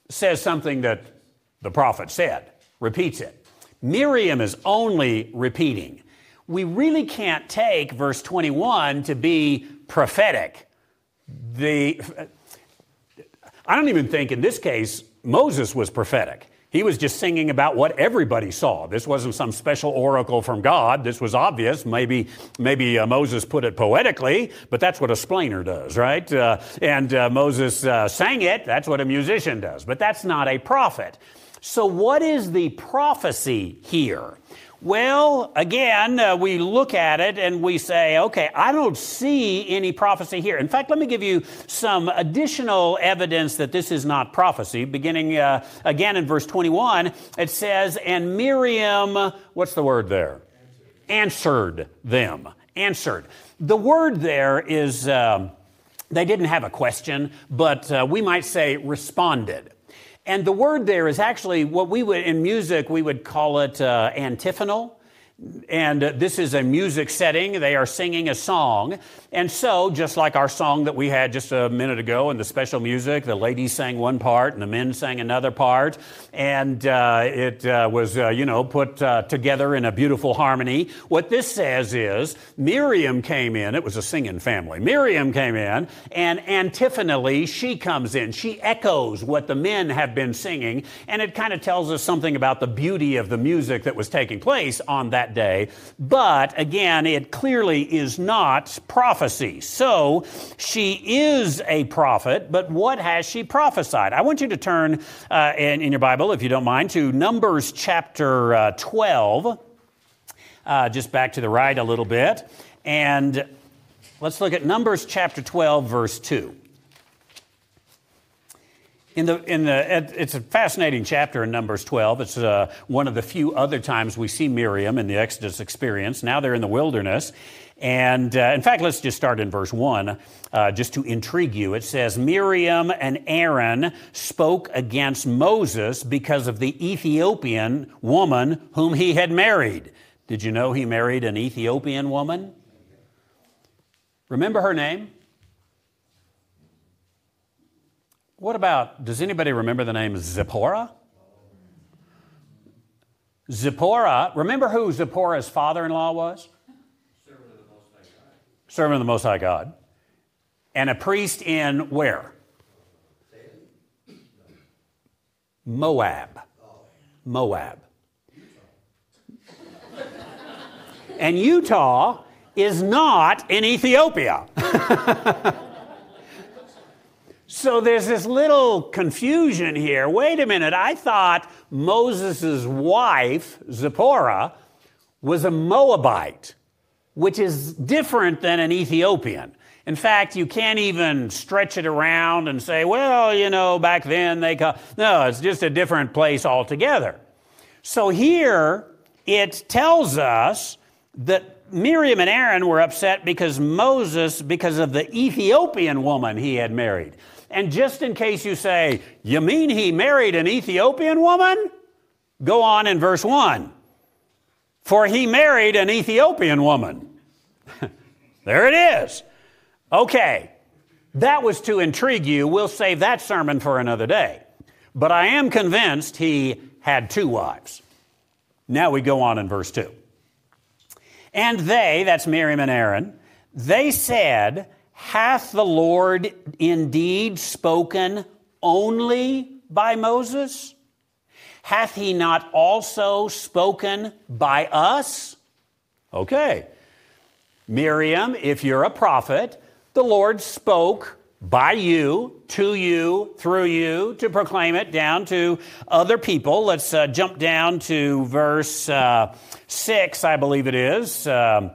says something that the prophet said, repeats it. Miriam is only repeating. We really can't take verse 21 to be prophetic. I don't even think in this case Moses was prophetic. He was just singing about what everybody saw. This wasn't some special oracle from God. This was obvious. Maybe Moses put it poetically, but that's what a splainer does, right? And Moses sang it. That's what a musician does. But that's not a prophet. So what is the prophecy here? Well, again, we look at it and we say, okay, I don't see any prophecy here. In fact, let me give you some additional evidence that this is not prophecy. Beginning again in verse 21, it says, and Miriam, what's the word there? Answered them. Answered. The word there is, they didn't have a question, but we might say responded. And the word there is actually what we would, in music, we would call it antiphonal. And this is a music setting. They are singing a song. And so, just like our song that we had just a minute ago in the special music, the ladies sang one part and the men sang another part. And it was, put together in a beautiful harmony. What this says is, Miriam came in. It was a singing family. Miriam came in, and antiphonally, she comes in. She echoes what the men have been singing. And it kind of tells us something about the beauty of the music that was taking place on that day. But again, it clearly is not prophecy. So she is a prophet, but what has she prophesied? I want you to turn in your Bible, if you don't mind, to Numbers chapter 12, just back to the right a little bit. And let's look at Numbers chapter 12, verse 2. It's a fascinating chapter in Numbers 12. It's one of the few other times we see Miriam in the Exodus experience. Now they're in the wilderness. And in fact, let's just start in verse 1, just to intrigue you. It says, Miriam and Aaron spoke against Moses because of the Ethiopian woman whom he had married. Did you know he married an Ethiopian woman? Remember her name? What about, does anybody remember the name Zipporah? Zipporah, remember who Zipporah's father-in-law was? Servant of the Most High God. Servant of the Most High God. And a priest in where? Moab. Moab. And Utah is not in Ethiopia. So there's this little confusion here. Wait a minute, I thought Moses' wife, Zipporah, was a Moabite, which is different than an Ethiopian. In fact, you can't even stretch it around and say, well, back then they No, it's just a different place altogether. So here it tells us that Miriam and Aaron were upset because of the Ethiopian woman he had married. And just in case you say, you mean he married an Ethiopian woman? Go on in verse 1. For he married an Ethiopian woman. There it is. Okay, that was to intrigue you. We'll save that sermon for another day. But I am convinced he had two wives. Now we go on in verse 2. And they, that's Miriam and Aaron, they said, hath the Lord indeed spoken only by Moses? Hath he not also spoken by us? Okay. Miriam, if you're a prophet, the Lord spoke by you, to you, through you, to proclaim it down to other people. Let's jump down to verse 6, I believe it is.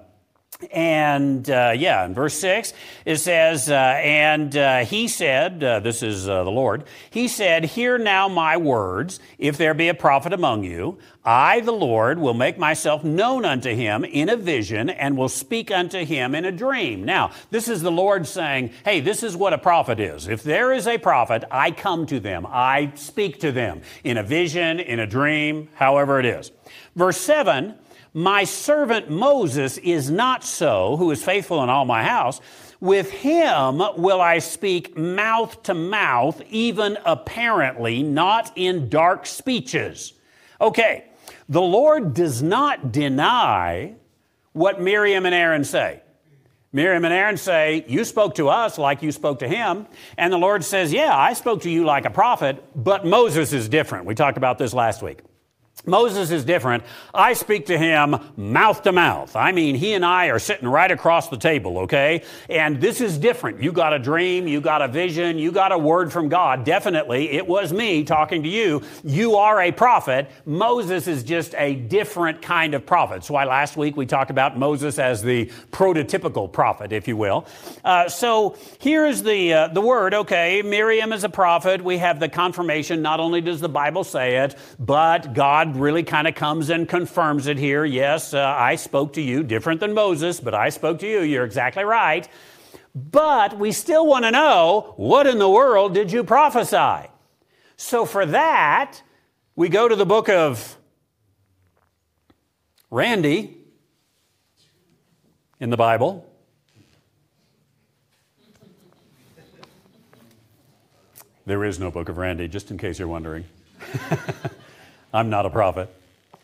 In verse 6, it says, he said, this is the Lord, he said, hear now my words, if there be a prophet among you, I, the Lord, will make myself known unto him in a vision and will speak unto him in a dream. Now, this is the Lord saying, hey, this is what a prophet is. If there is a prophet, I come to them. I speak to them in a vision, in a dream, however it is. Verse 7, my servant Moses is not so, who is faithful in all my house. With him will I speak mouth to mouth, even apparently, not in dark speeches. Okay, the Lord does not deny what Miriam and Aaron say. Miriam and Aaron say, you spoke to us like you spoke to him. And the Lord says, yeah, I spoke to you like a prophet, but Moses is different. We talked about this last week. Moses is different. I speak to him mouth to mouth. I mean, he and I are sitting right across the table, okay? And this is different. You got a dream, you got a vision, you got a word from God. Definitely, it was me talking to you. You are a prophet. Moses is just a different kind of prophet. That's why last week we talked about Moses as the prototypical prophet, if you will. So here's the word, okay? Miriam is a prophet. We have the confirmation. Not only does the Bible say it, but God really kind of comes and confirms it here. Yes, I spoke to you, different than Moses, but I spoke to you. You're exactly right. But we still want to know, what in the world did you prophesy? So for that, we go to the book of Randy in the Bible. There is no book of Randy, just in case you're wondering. I'm not a prophet.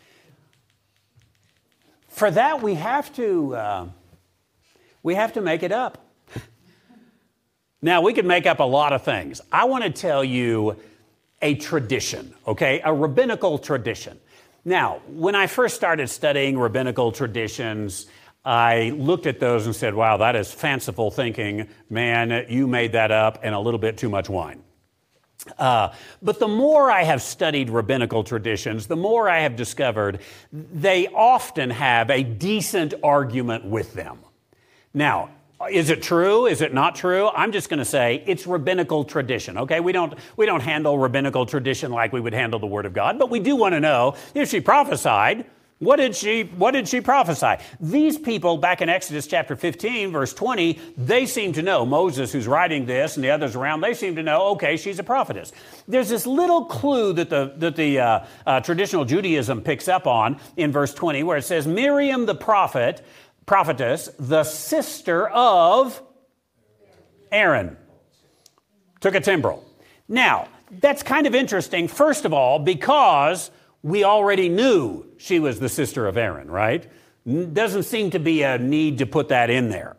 For that, we have to make it up. Now, we could make up a lot of things. I want to tell you a tradition, okay? A rabbinical tradition. Now, when I first started studying rabbinical traditions, I looked at those and said, wow, that is fanciful thinking. Man, you made that up and a little bit too much wine. But the more I have studied rabbinical traditions, the more I have discovered they often have a decent argument with them. Now, is it true? Is it not true? I'm just going to say it's rabbinical tradition, okay? We don't handle rabbinical tradition like we would handle the Word of God, but we do want to know if she prophesied. What did she prophesy? These people back in Exodus chapter 15, verse 20, they seem to know, Moses who's writing this and the others around, they seem to know, okay, she's a prophetess. There's this little clue that the traditional Judaism picks up on in verse 20 where it says, Miriam the prophetess, the sister of Aaron, took a timbrel. Now, that's kind of interesting, first of all, because we already knew she was the sister of Aaron, right? Doesn't seem to be a need to put that in there.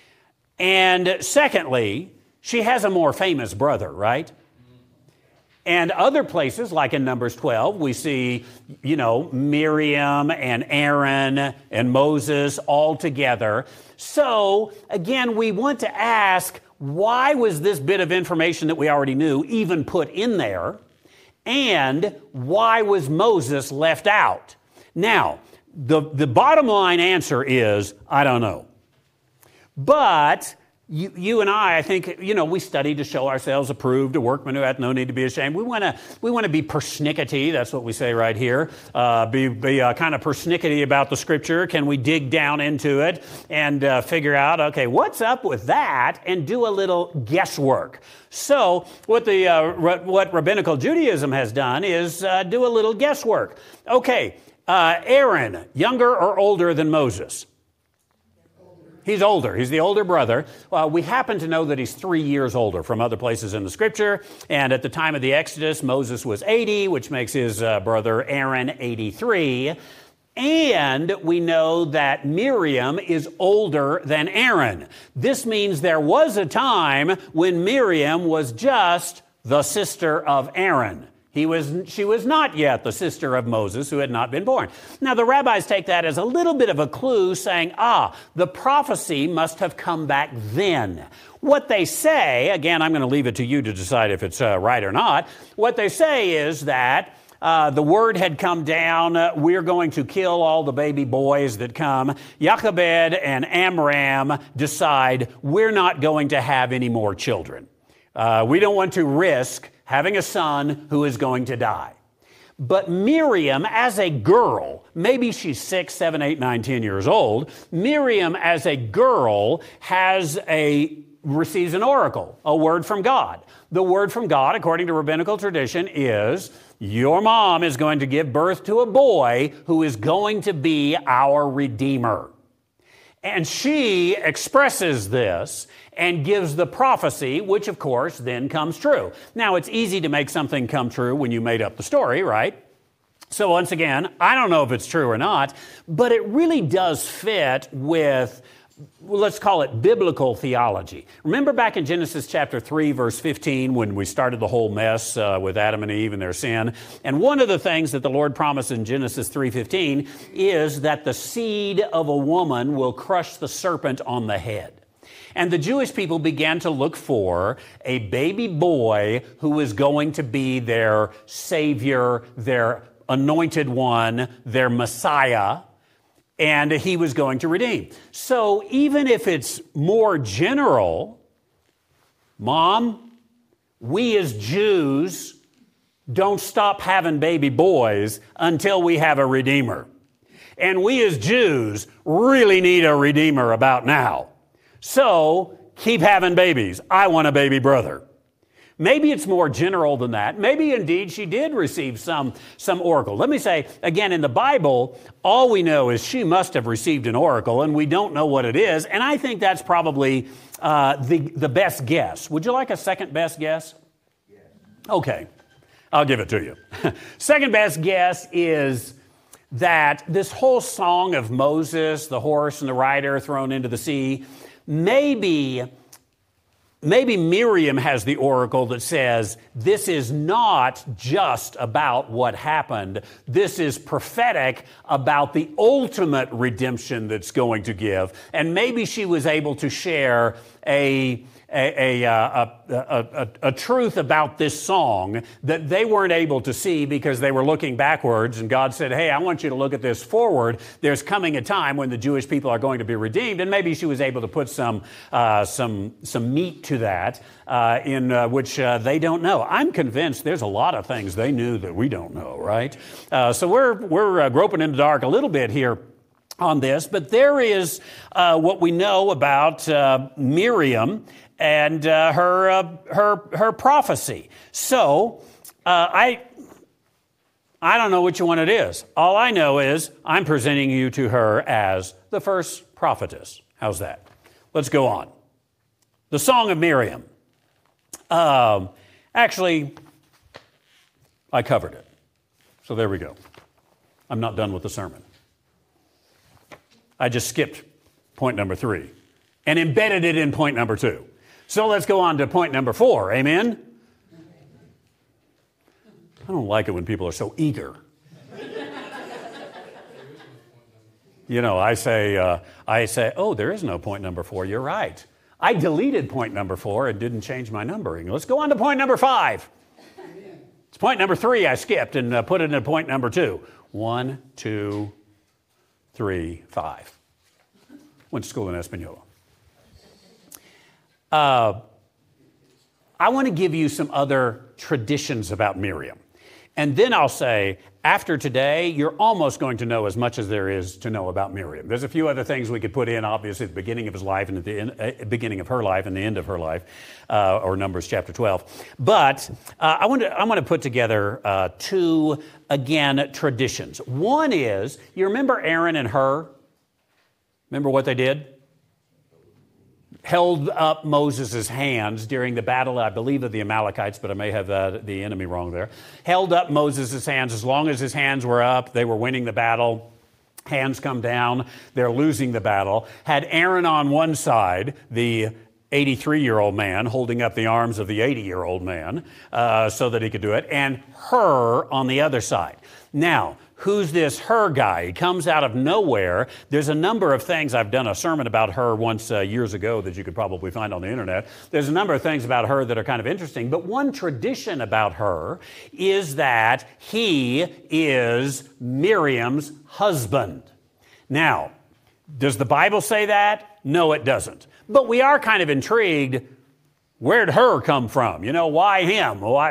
And secondly, she has a more famous brother, right? And other places, like in Numbers 12, we see, Miriam and Aaron and Moses all together. So, again, we want to ask, why was this bit of information that we already knew even put in there? And why was Moses left out? Now, the bottom line answer is, I don't know. But you and I think, we study to show ourselves approved, a workman who hath no need to be ashamed. We want to be persnickety, that's what we say right here. Be kind of persnickety about the Scripture. Can we dig down into it and figure out, okay, what's up with that, and do a little guesswork. So what Rabbinical Judaism has done is do a little guesswork. Okay, Aaron, younger or older than Moses? He's older. He's the older brother. We happen to know that he's 3 years older from other places in the Scripture. And at the time of the Exodus, Moses was 80, which makes his brother Aaron 83. And we know that Miriam is older than Aaron. This means there was a time when Miriam was just the sister of Aaron. She was not yet the sister of Moses, who had not been born. Now, the rabbis take that as a little bit of a clue, saying, the prophecy must have come back then. What they say, again, I'm going to leave it to you to decide if it's right or not. What they say is that the word had come down, we're going to kill all the baby boys that come. Jochebed and Amram decide we're not going to have any more children. We don't want to risk having a son who is going to die. But Miriam, as a girl, maybe she's 6, 7, 8, 9, 10 years old, Miriam, as a girl, receives an oracle, a word from God. The word from God, according to rabbinical tradition, is, your mom is going to give birth to a boy who is going to be our Redeemer. And she expresses this and gives the prophecy, which of course then comes true. Now, it's easy to make something come true when you made up the story, right? So once again, I don't know if it's true or not, but it really does fit with, let's call it biblical theology. Remember back in Genesis chapter 3, verse 15, when we started the whole mess with Adam and Eve and their sin? And one of the things that the Lord promised in Genesis 3:15 is that the seed of a woman will crush the serpent on the head. And the Jewish people began to look for a baby boy who is going to be their Savior, their anointed one, their Messiah, and he was going to redeem. So even if it's more general, Mom, we as Jews don't stop having baby boys until we have a Redeemer. And we as Jews really need a Redeemer about now. So keep having babies. I want a baby brother. Maybe it's more general than that. Maybe indeed she did receive some oracle. Let me say, again, in the Bible, all we know is she must have received an oracle, and we don't know what it is. And I think that's probably the best guess. Would you like a second best guess? Yeah. Okay, I'll give it to you. Second best guess is that this whole song of Moses, the horse and the rider thrown into the sea, maybe Miriam has the oracle that says, this is not just about what happened. This is prophetic about the ultimate redemption that's going to give. And maybe she was able to share a truth about this song that they weren't able to see because they were looking backwards, and God said, hey, I want you to look at this forward. There's coming a time when the Jewish people are going to be redeemed, and maybe she was able to put some meat to that in which they don't know. I'm convinced there's a lot of things they knew that we don't know, right? So we're groping in the dark a little bit here on this, but there is what we know about Miriam and her prophecy. So I don't know which one it is. All I know is I'm presenting you to her as the first prophetess. How's that? Let's go on. The Song of Miriam. Actually, I covered it. So there we go. I'm not done with the sermon. I just skipped point number 3 and embedded it in point number 2. So let's go on to point number 4. Amen? I don't like it when people are so eager. You know, I say, oh, there is no point number 4. You're right. I deleted point number 4 and didn't change my numbering. Let's go on to point number 5. It's point number 3 I skipped and put it in point number 2. 1, 2, 3, 5. Went to school in Espanola. I want to give you some other traditions about Miriam. And then I'll say, after today, you're almost going to know as much as there is to know about Miriam. There's a few other things we could put in, obviously, at the beginning of his life and at the beginning of her life and the end of her life, or Numbers chapter 12. But I want to put together 2, again, traditions. One is, you remember Aaron and Hur? Remember what they did? Held up Moses' hands during the battle, I believe, of the Amalekites, but I may have the enemy wrong there. Held up Moses' hands. As long as his hands were up, they were winning the battle. Hands come down, they're losing the battle. Had Aaron on one side, the 83-year-old man holding up the arms of the 80-year-old man so that he could do it, and Hur on the other side. Now, who's this Hur guy? He comes out of nowhere. There's a number of things. I've done a sermon about Hur once years ago that you could probably find on the internet. There's a number of things about Hur that are kind of interesting, but one tradition about Hur is that he is Miriam's husband. Now, does the Bible say that? No, it doesn't. But we are kind of intrigued. Where'd Hur come from? You know, why him? Why?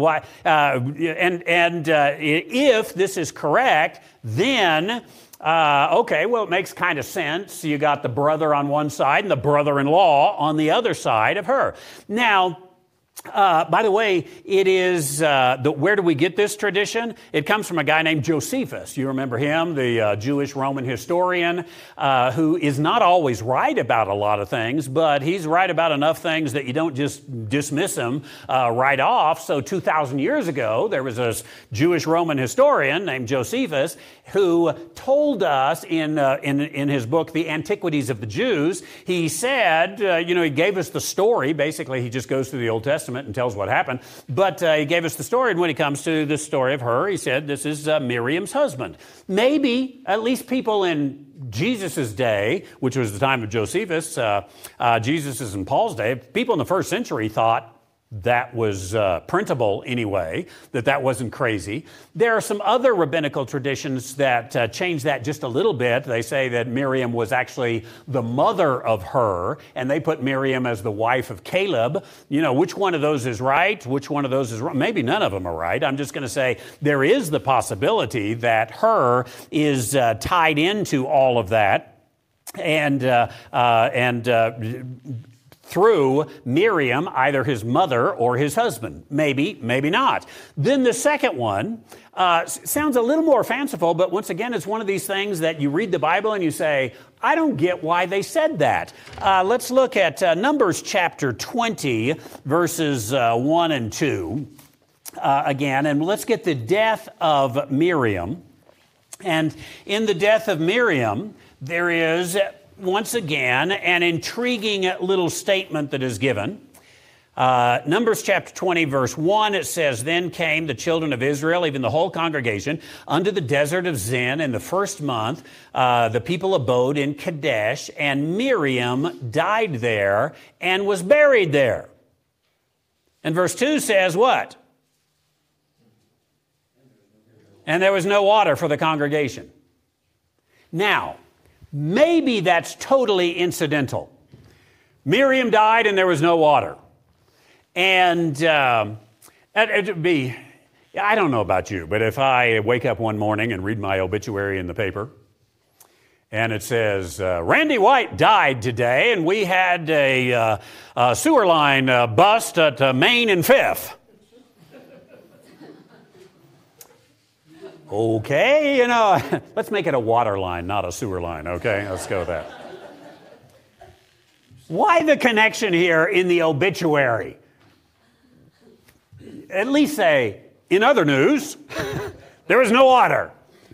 If this is correct, then okay, well, it makes kind of sense. You got the brother on one side and the brother-in-law on the other side of Hur. Now, By the way, it is, where do we get this tradition? It comes from a guy named Josephus. You remember him, the Jewish Roman historian, who is not always right about a lot of things, but he's right about enough things that you don't just dismiss him right off. So 2,000 years ago, there was this Jewish Roman historian named Josephus who told us in his book, The Antiquities of the Jews, he said, he gave us the story. Basically, he just goes through the Old Testament and tells what happened. But he gave us the story, and when he comes to the story of her, he said, this is Miriam's husband. Maybe, at least people in Jesus' day, which was the time of Josephus, Jesus' and Paul's day, people in the first century thought that was printable anyway, that wasn't crazy. There are some other rabbinical traditions that change that just a little bit. They say that Miriam was actually the mother of her, and they put Miriam as the wife of Caleb. Which one of those is right? Which one of those is wrong? Maybe none of them are right. I'm just going to say there is the possibility that her is tied into all of that, and through Miriam, either his mother or his husband. Maybe, maybe not. Then the second one sounds a little more fanciful, but once again, it's one of these things that you read the Bible and you say, I don't get why they said that. Let's look at Numbers chapter 20, verses 1 and 2 again, and let's get the death of Miriam. And in the death of Miriam, there is once again an intriguing little statement that is given. Numbers chapter 20, verse 1, it says, Then came the children of Israel, even the whole congregation, unto the desert of Zin in the first month. The people abode in Kadesh, and Miriam died there and was buried there. And verse 2 says what? And there was no water for the congregation. Now, maybe that's totally incidental. Miriam died and there was no water. And it'd be, I don't know about you, but if I wake up one morning and read my obituary in the paper, and it says, Randy White died today, and we had a sewer line bust at Main and Fifth. Okay, let's make it a water line, not a sewer line, okay? Let's go with that. Why the connection here in the obituary? At least say, in other news, there was no water.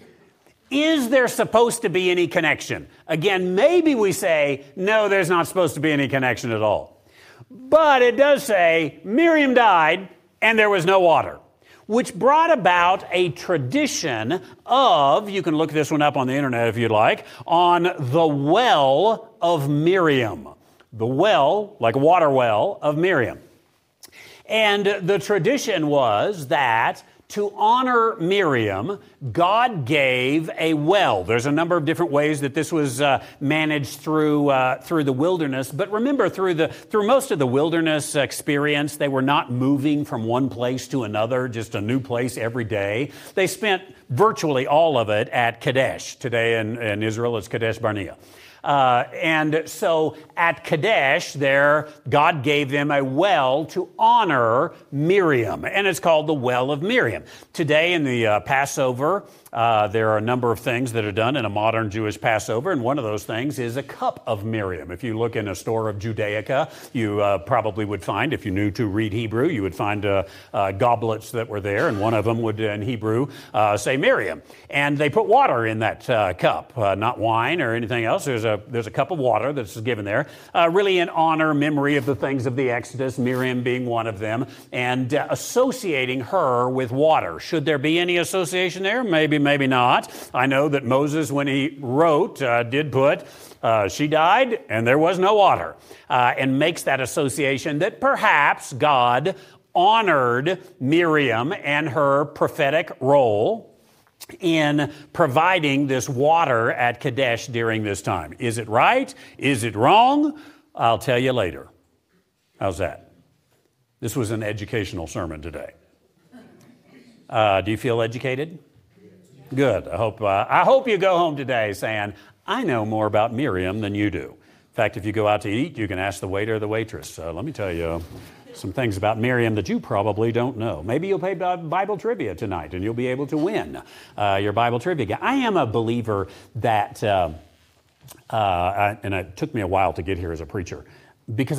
Is there supposed to be any connection? Again, maybe we say, no, there's not supposed to be any connection at all. But it does say, Miriam died and there was no water, which brought about a tradition of, you can look this one up on the internet if you'd like, on the well of Miriam. The well, like a water well of Miriam. And the tradition was that to honor Miriam, God gave a well. There's a number of different ways that this was managed through the wilderness. But remember, through most of the wilderness experience, they were not moving from one place to another, just a new place every day. They spent virtually all of it at Kadesh. Today in Israel, it's Kadesh Barnea. And so at Kadesh there, God gave them a well to honor Miriam, and it's called the Well of Miriam. Today in the Passover, there are a number of things that are done in a modern Jewish Passover, and one of those things is a cup of Miriam. If you look in a store of Judaica, you probably would find, if you knew to read Hebrew, you would find goblets that were there, and one of them would in Hebrew say Miriam. And they put water in that cup, not wine or anything else. There's a cup of water that's given there, really in honor, memory of the things of the Exodus, Miriam being one of them, and associating her with water. Should there be any association there? Maybe, maybe not. I know that Moses, when he wrote, did put, she died and there was no water, and makes that association that perhaps God honored Miriam and her prophetic role in providing this water at Kadesh during this time. Is it right? Is it wrong? I'll tell you later. How's that? This was an educational sermon today. Do you feel educated? Good. I hope you go home today saying, I know more about Miriam than you do. In fact, if you go out to eat, you can ask the waiter or the waitress. Let me tell you, some things about Miriam that you probably don't know. Maybe you'll play Bible trivia tonight and you'll be able to win your Bible trivia game. I am a believer that, and it took me a while to get here as a preacher, because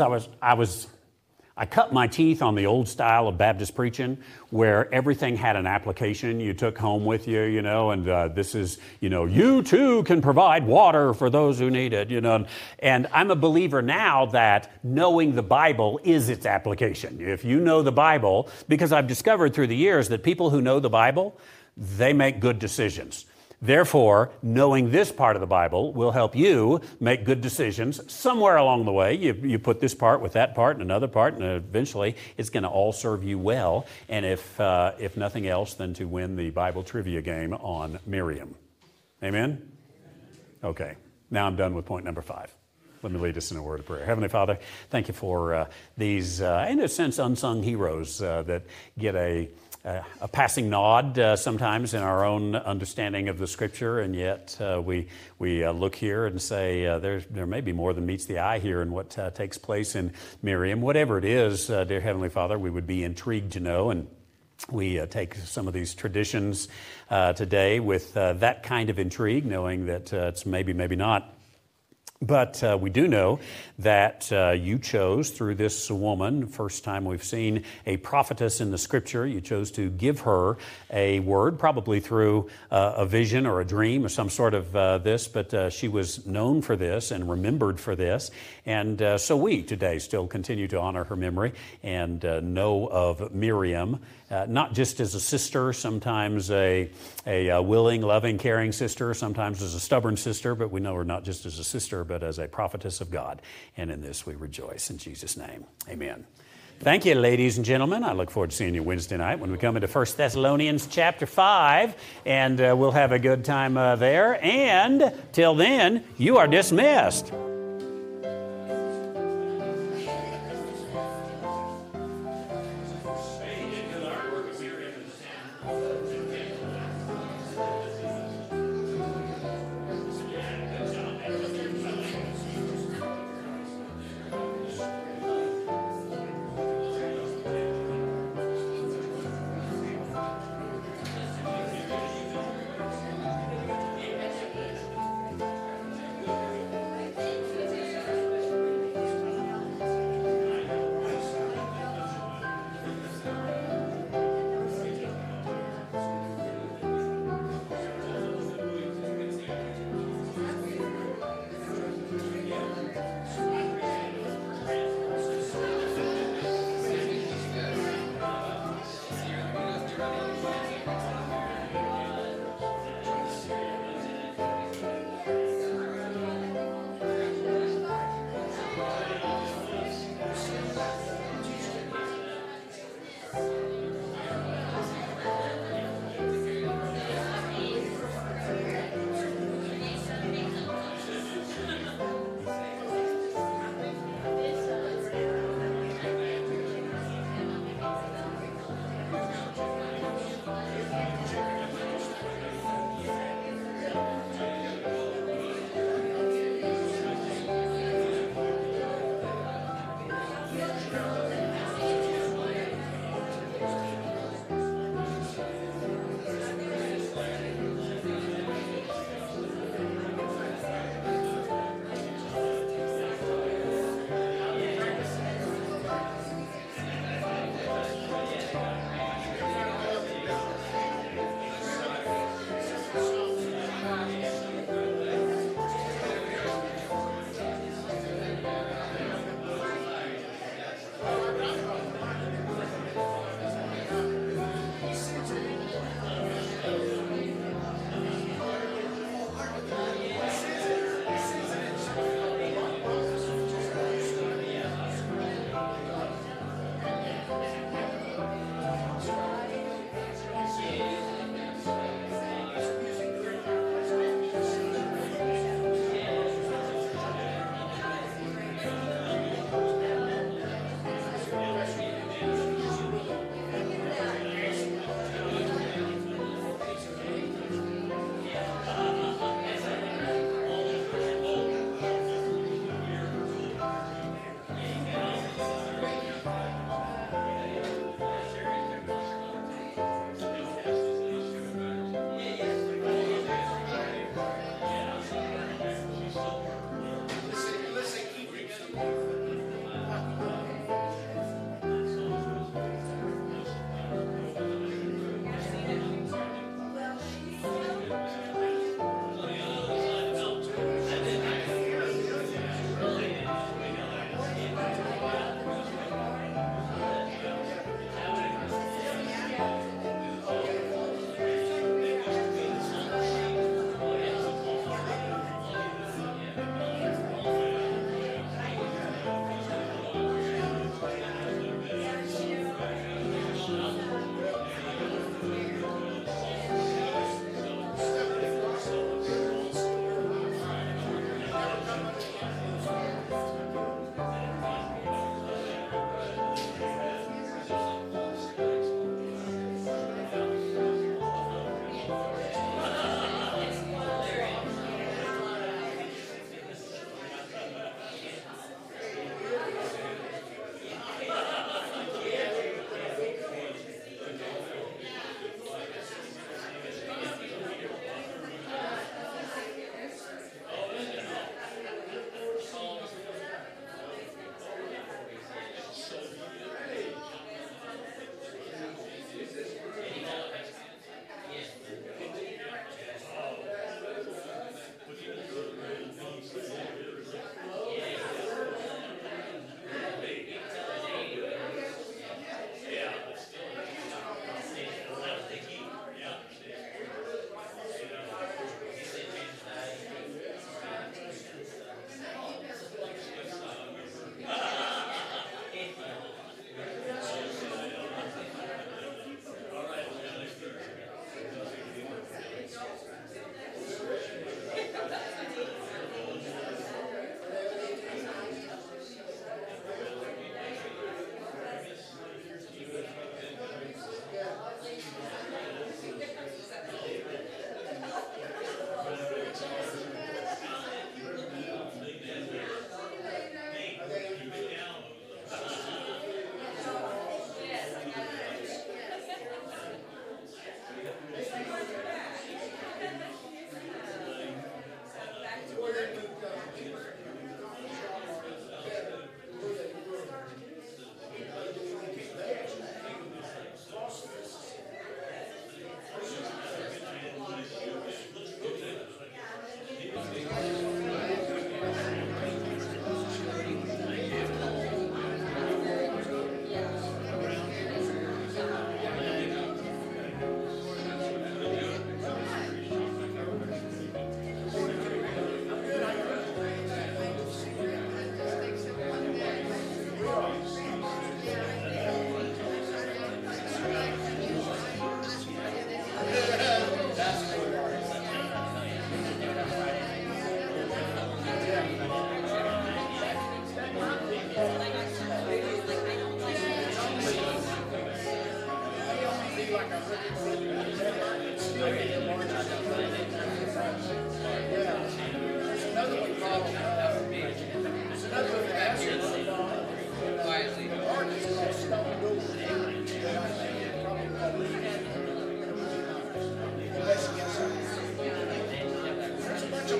I cut my teeth on the old style of Baptist preaching where everything had an application you took home with you, and this is, you too can provide water for those who need it, And I'm a believer now that knowing the Bible is its application. If you know the Bible, because I've discovered through the years that people who know the Bible, they make good decisions. Therefore, knowing this part of the Bible will help you make good decisions somewhere along the way. You put this part with that part and another part, and eventually it's going to all serve you well. And if nothing else, then to win the Bible trivia game on Miriam. Amen? Okay, now I'm done with point number 5. Let me lead us in a word of prayer. Heavenly Father, thank you for these, in a sense, unsung heroes that get a passing nod sometimes in our own understanding of the Scripture, and yet we look here and say there may be more than meets the eye here in what takes place in Miriam. Whatever it is, dear Heavenly Father, we would be intrigued to know, and we take some of these traditions today with that kind of intrigue, knowing that it's maybe not. But we do know that you chose through this woman, first time we've seen a prophetess in the Scripture, you chose to give her a word, probably through a vision or a dream or some sort of this, but she was known for this and remembered for this. And so we today still continue to honor her memory and know of Miriam, not just as a sister, sometimes a willing, loving, caring sister, sometimes as a stubborn sister, but we know her not just as a sister, but as a prophetess of God. And in this we rejoice. In Jesus' name, amen. Thank you, ladies and gentlemen. I look forward to seeing you Wednesday night when we come into 1 Thessalonians chapter 5, and we'll have a good time there. And till then, you are dismissed.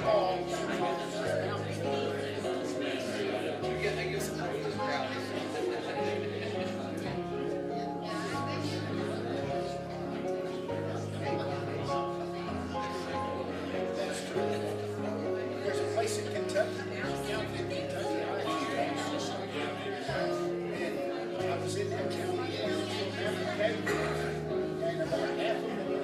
There's a place in Kentucky, down in Kentucky, and I was in that county, and about half of them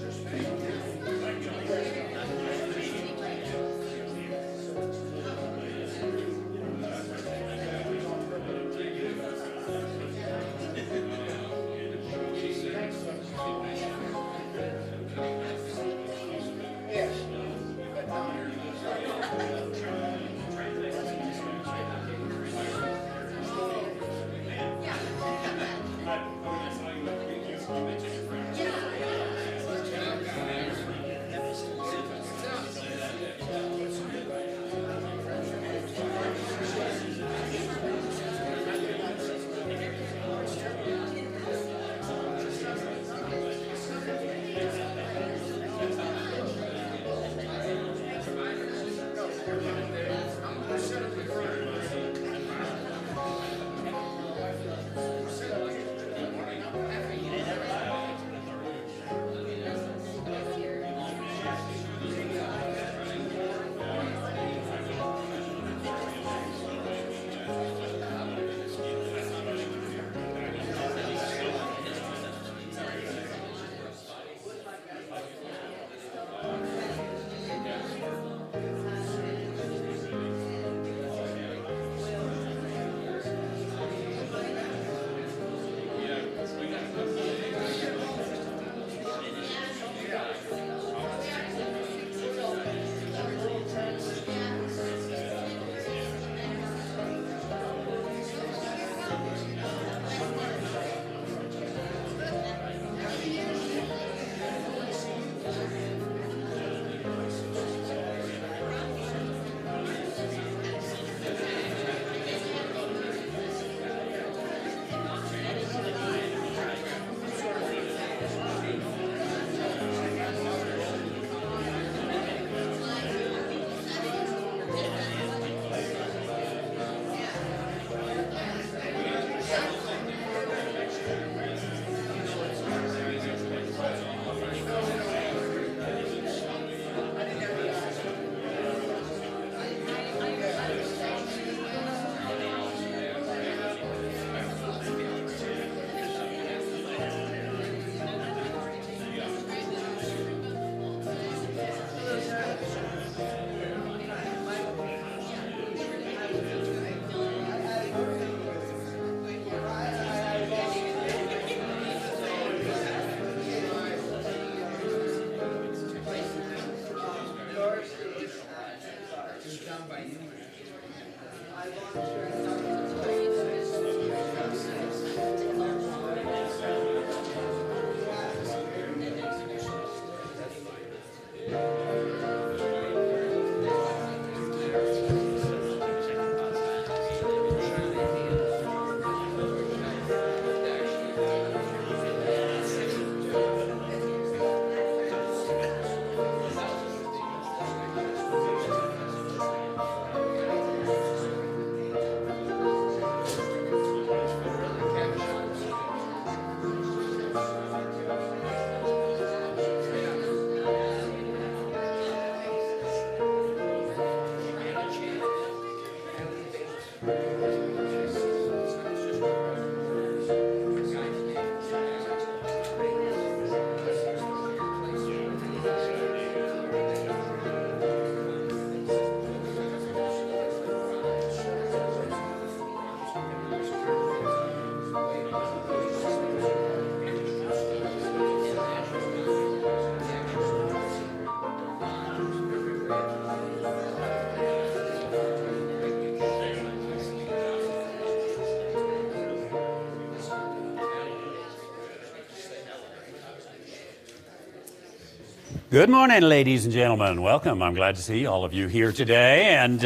Good morning, ladies and gentlemen. Welcome. I'm glad to see all of you here today. And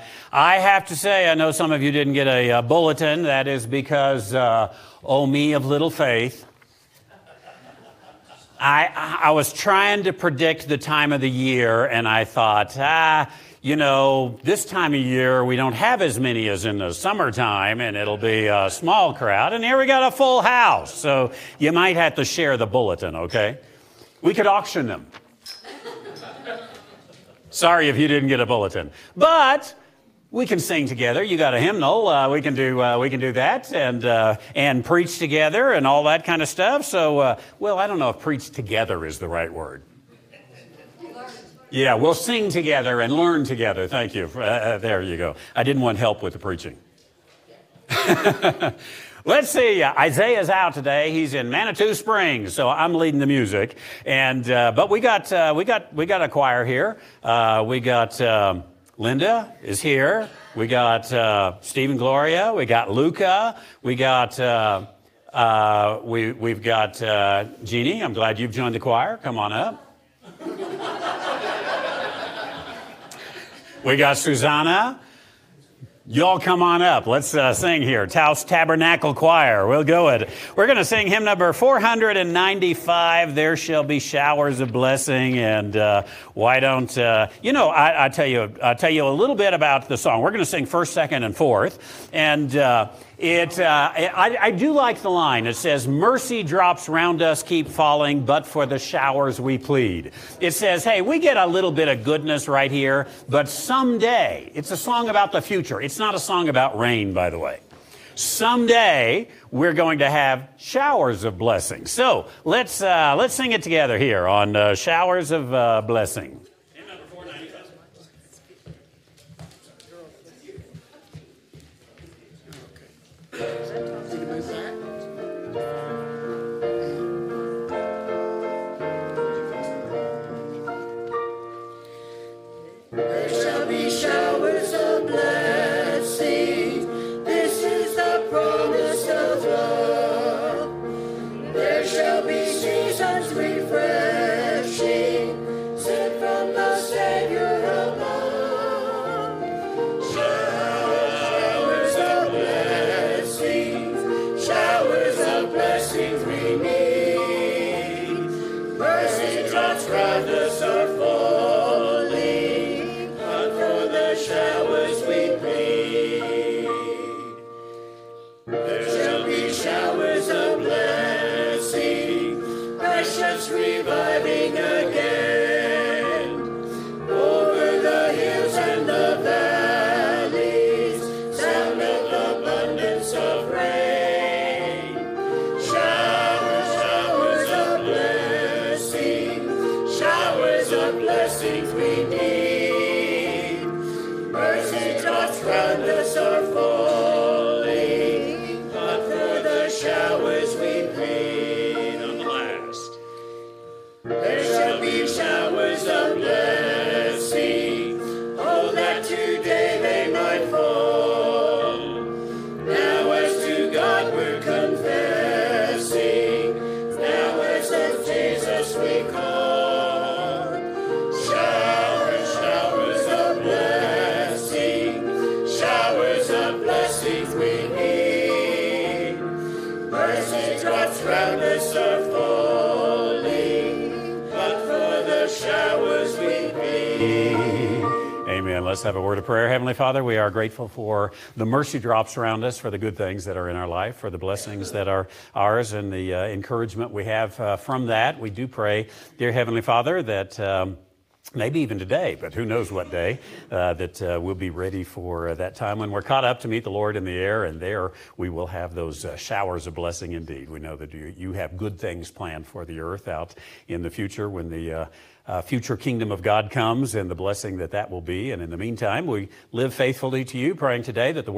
I have to say, I know some of you didn't get a bulletin. That is because, oh, me of little faith. I was trying to predict the time of the year, and I thought, this time of year we don't have as many as in the summertime, and it'll be a small crowd. And here we got a full house, so you might have to share the bulletin, okay? We could auction them. Sorry if you didn't get a bulletin, but we can sing together. You got a hymnal. We can do that and preach together and all that kind of stuff. So, I don't know if preach together is the right word. Yeah, we'll sing together and learn together. Thank you. There you go. I didn't want help with the preaching. Let's see. Isaiah's out today. He's in Manitou Springs, so I'm leading the music. And but we got a choir here. We got Linda is here. We got Steve and Gloria. We got Luca. We got we've got Jeannie. I'm glad you've joined the choir. Come on up. We got Susanna. Y'all come on up. Let's sing here. Taos Tabernacle Choir. We'll go it. We're going to sing hymn number 495, There Shall Be Showers of Blessing. And why don't, I tell you a little bit about the song. We're going to sing first, second, and fourth. And I do like the line. It says, mercy drops round us keep falling, but for the showers we plead. It says, hey, we get a little bit of goodness right here, but someday, it's a song about the future. It's not a song about rain, by the way. Someday, we're going to have showers of blessing. So let's sing it together here on Showers of Blessing. There shall be showers of blessing. This is the promise of love. There shall be seasons refreshing, sent from the Savior above. Showers of blessings, showers of blessings we need. Mercy drops round us are falling, but for the showers we plead. There shall be showers of blessing, precious reviving again, over the hills and the valleys, sound of abundance of rain. Showers of blessing, showers of blessings we need. Mercy drops round us are falling, but for the showers we plead. On the last. There shall be showers of blessing, oh, that today they might fall. Now as to God we're confessing, now as of Jesus we call. Showers of blessing, showers of blessings we need. Mercy drops round us are falling, but for the showers we plead. Amen. Let's have a word of prayer. Heavenly Father, we are grateful for the mercy drops around us, for the good things that are in our life, for the blessings that are ours, and the encouragement we have from that. We do pray, dear Heavenly Father, that maybe even today, but who knows what day, that we'll be ready for that time when we're caught up to meet the Lord in the air, and there we will have those showers of blessing indeed. We know that you have good things planned for the earth out in the future when the future kingdom of God comes, and the blessing that will be. And in the meantime, we live faithfully to you, praying today that the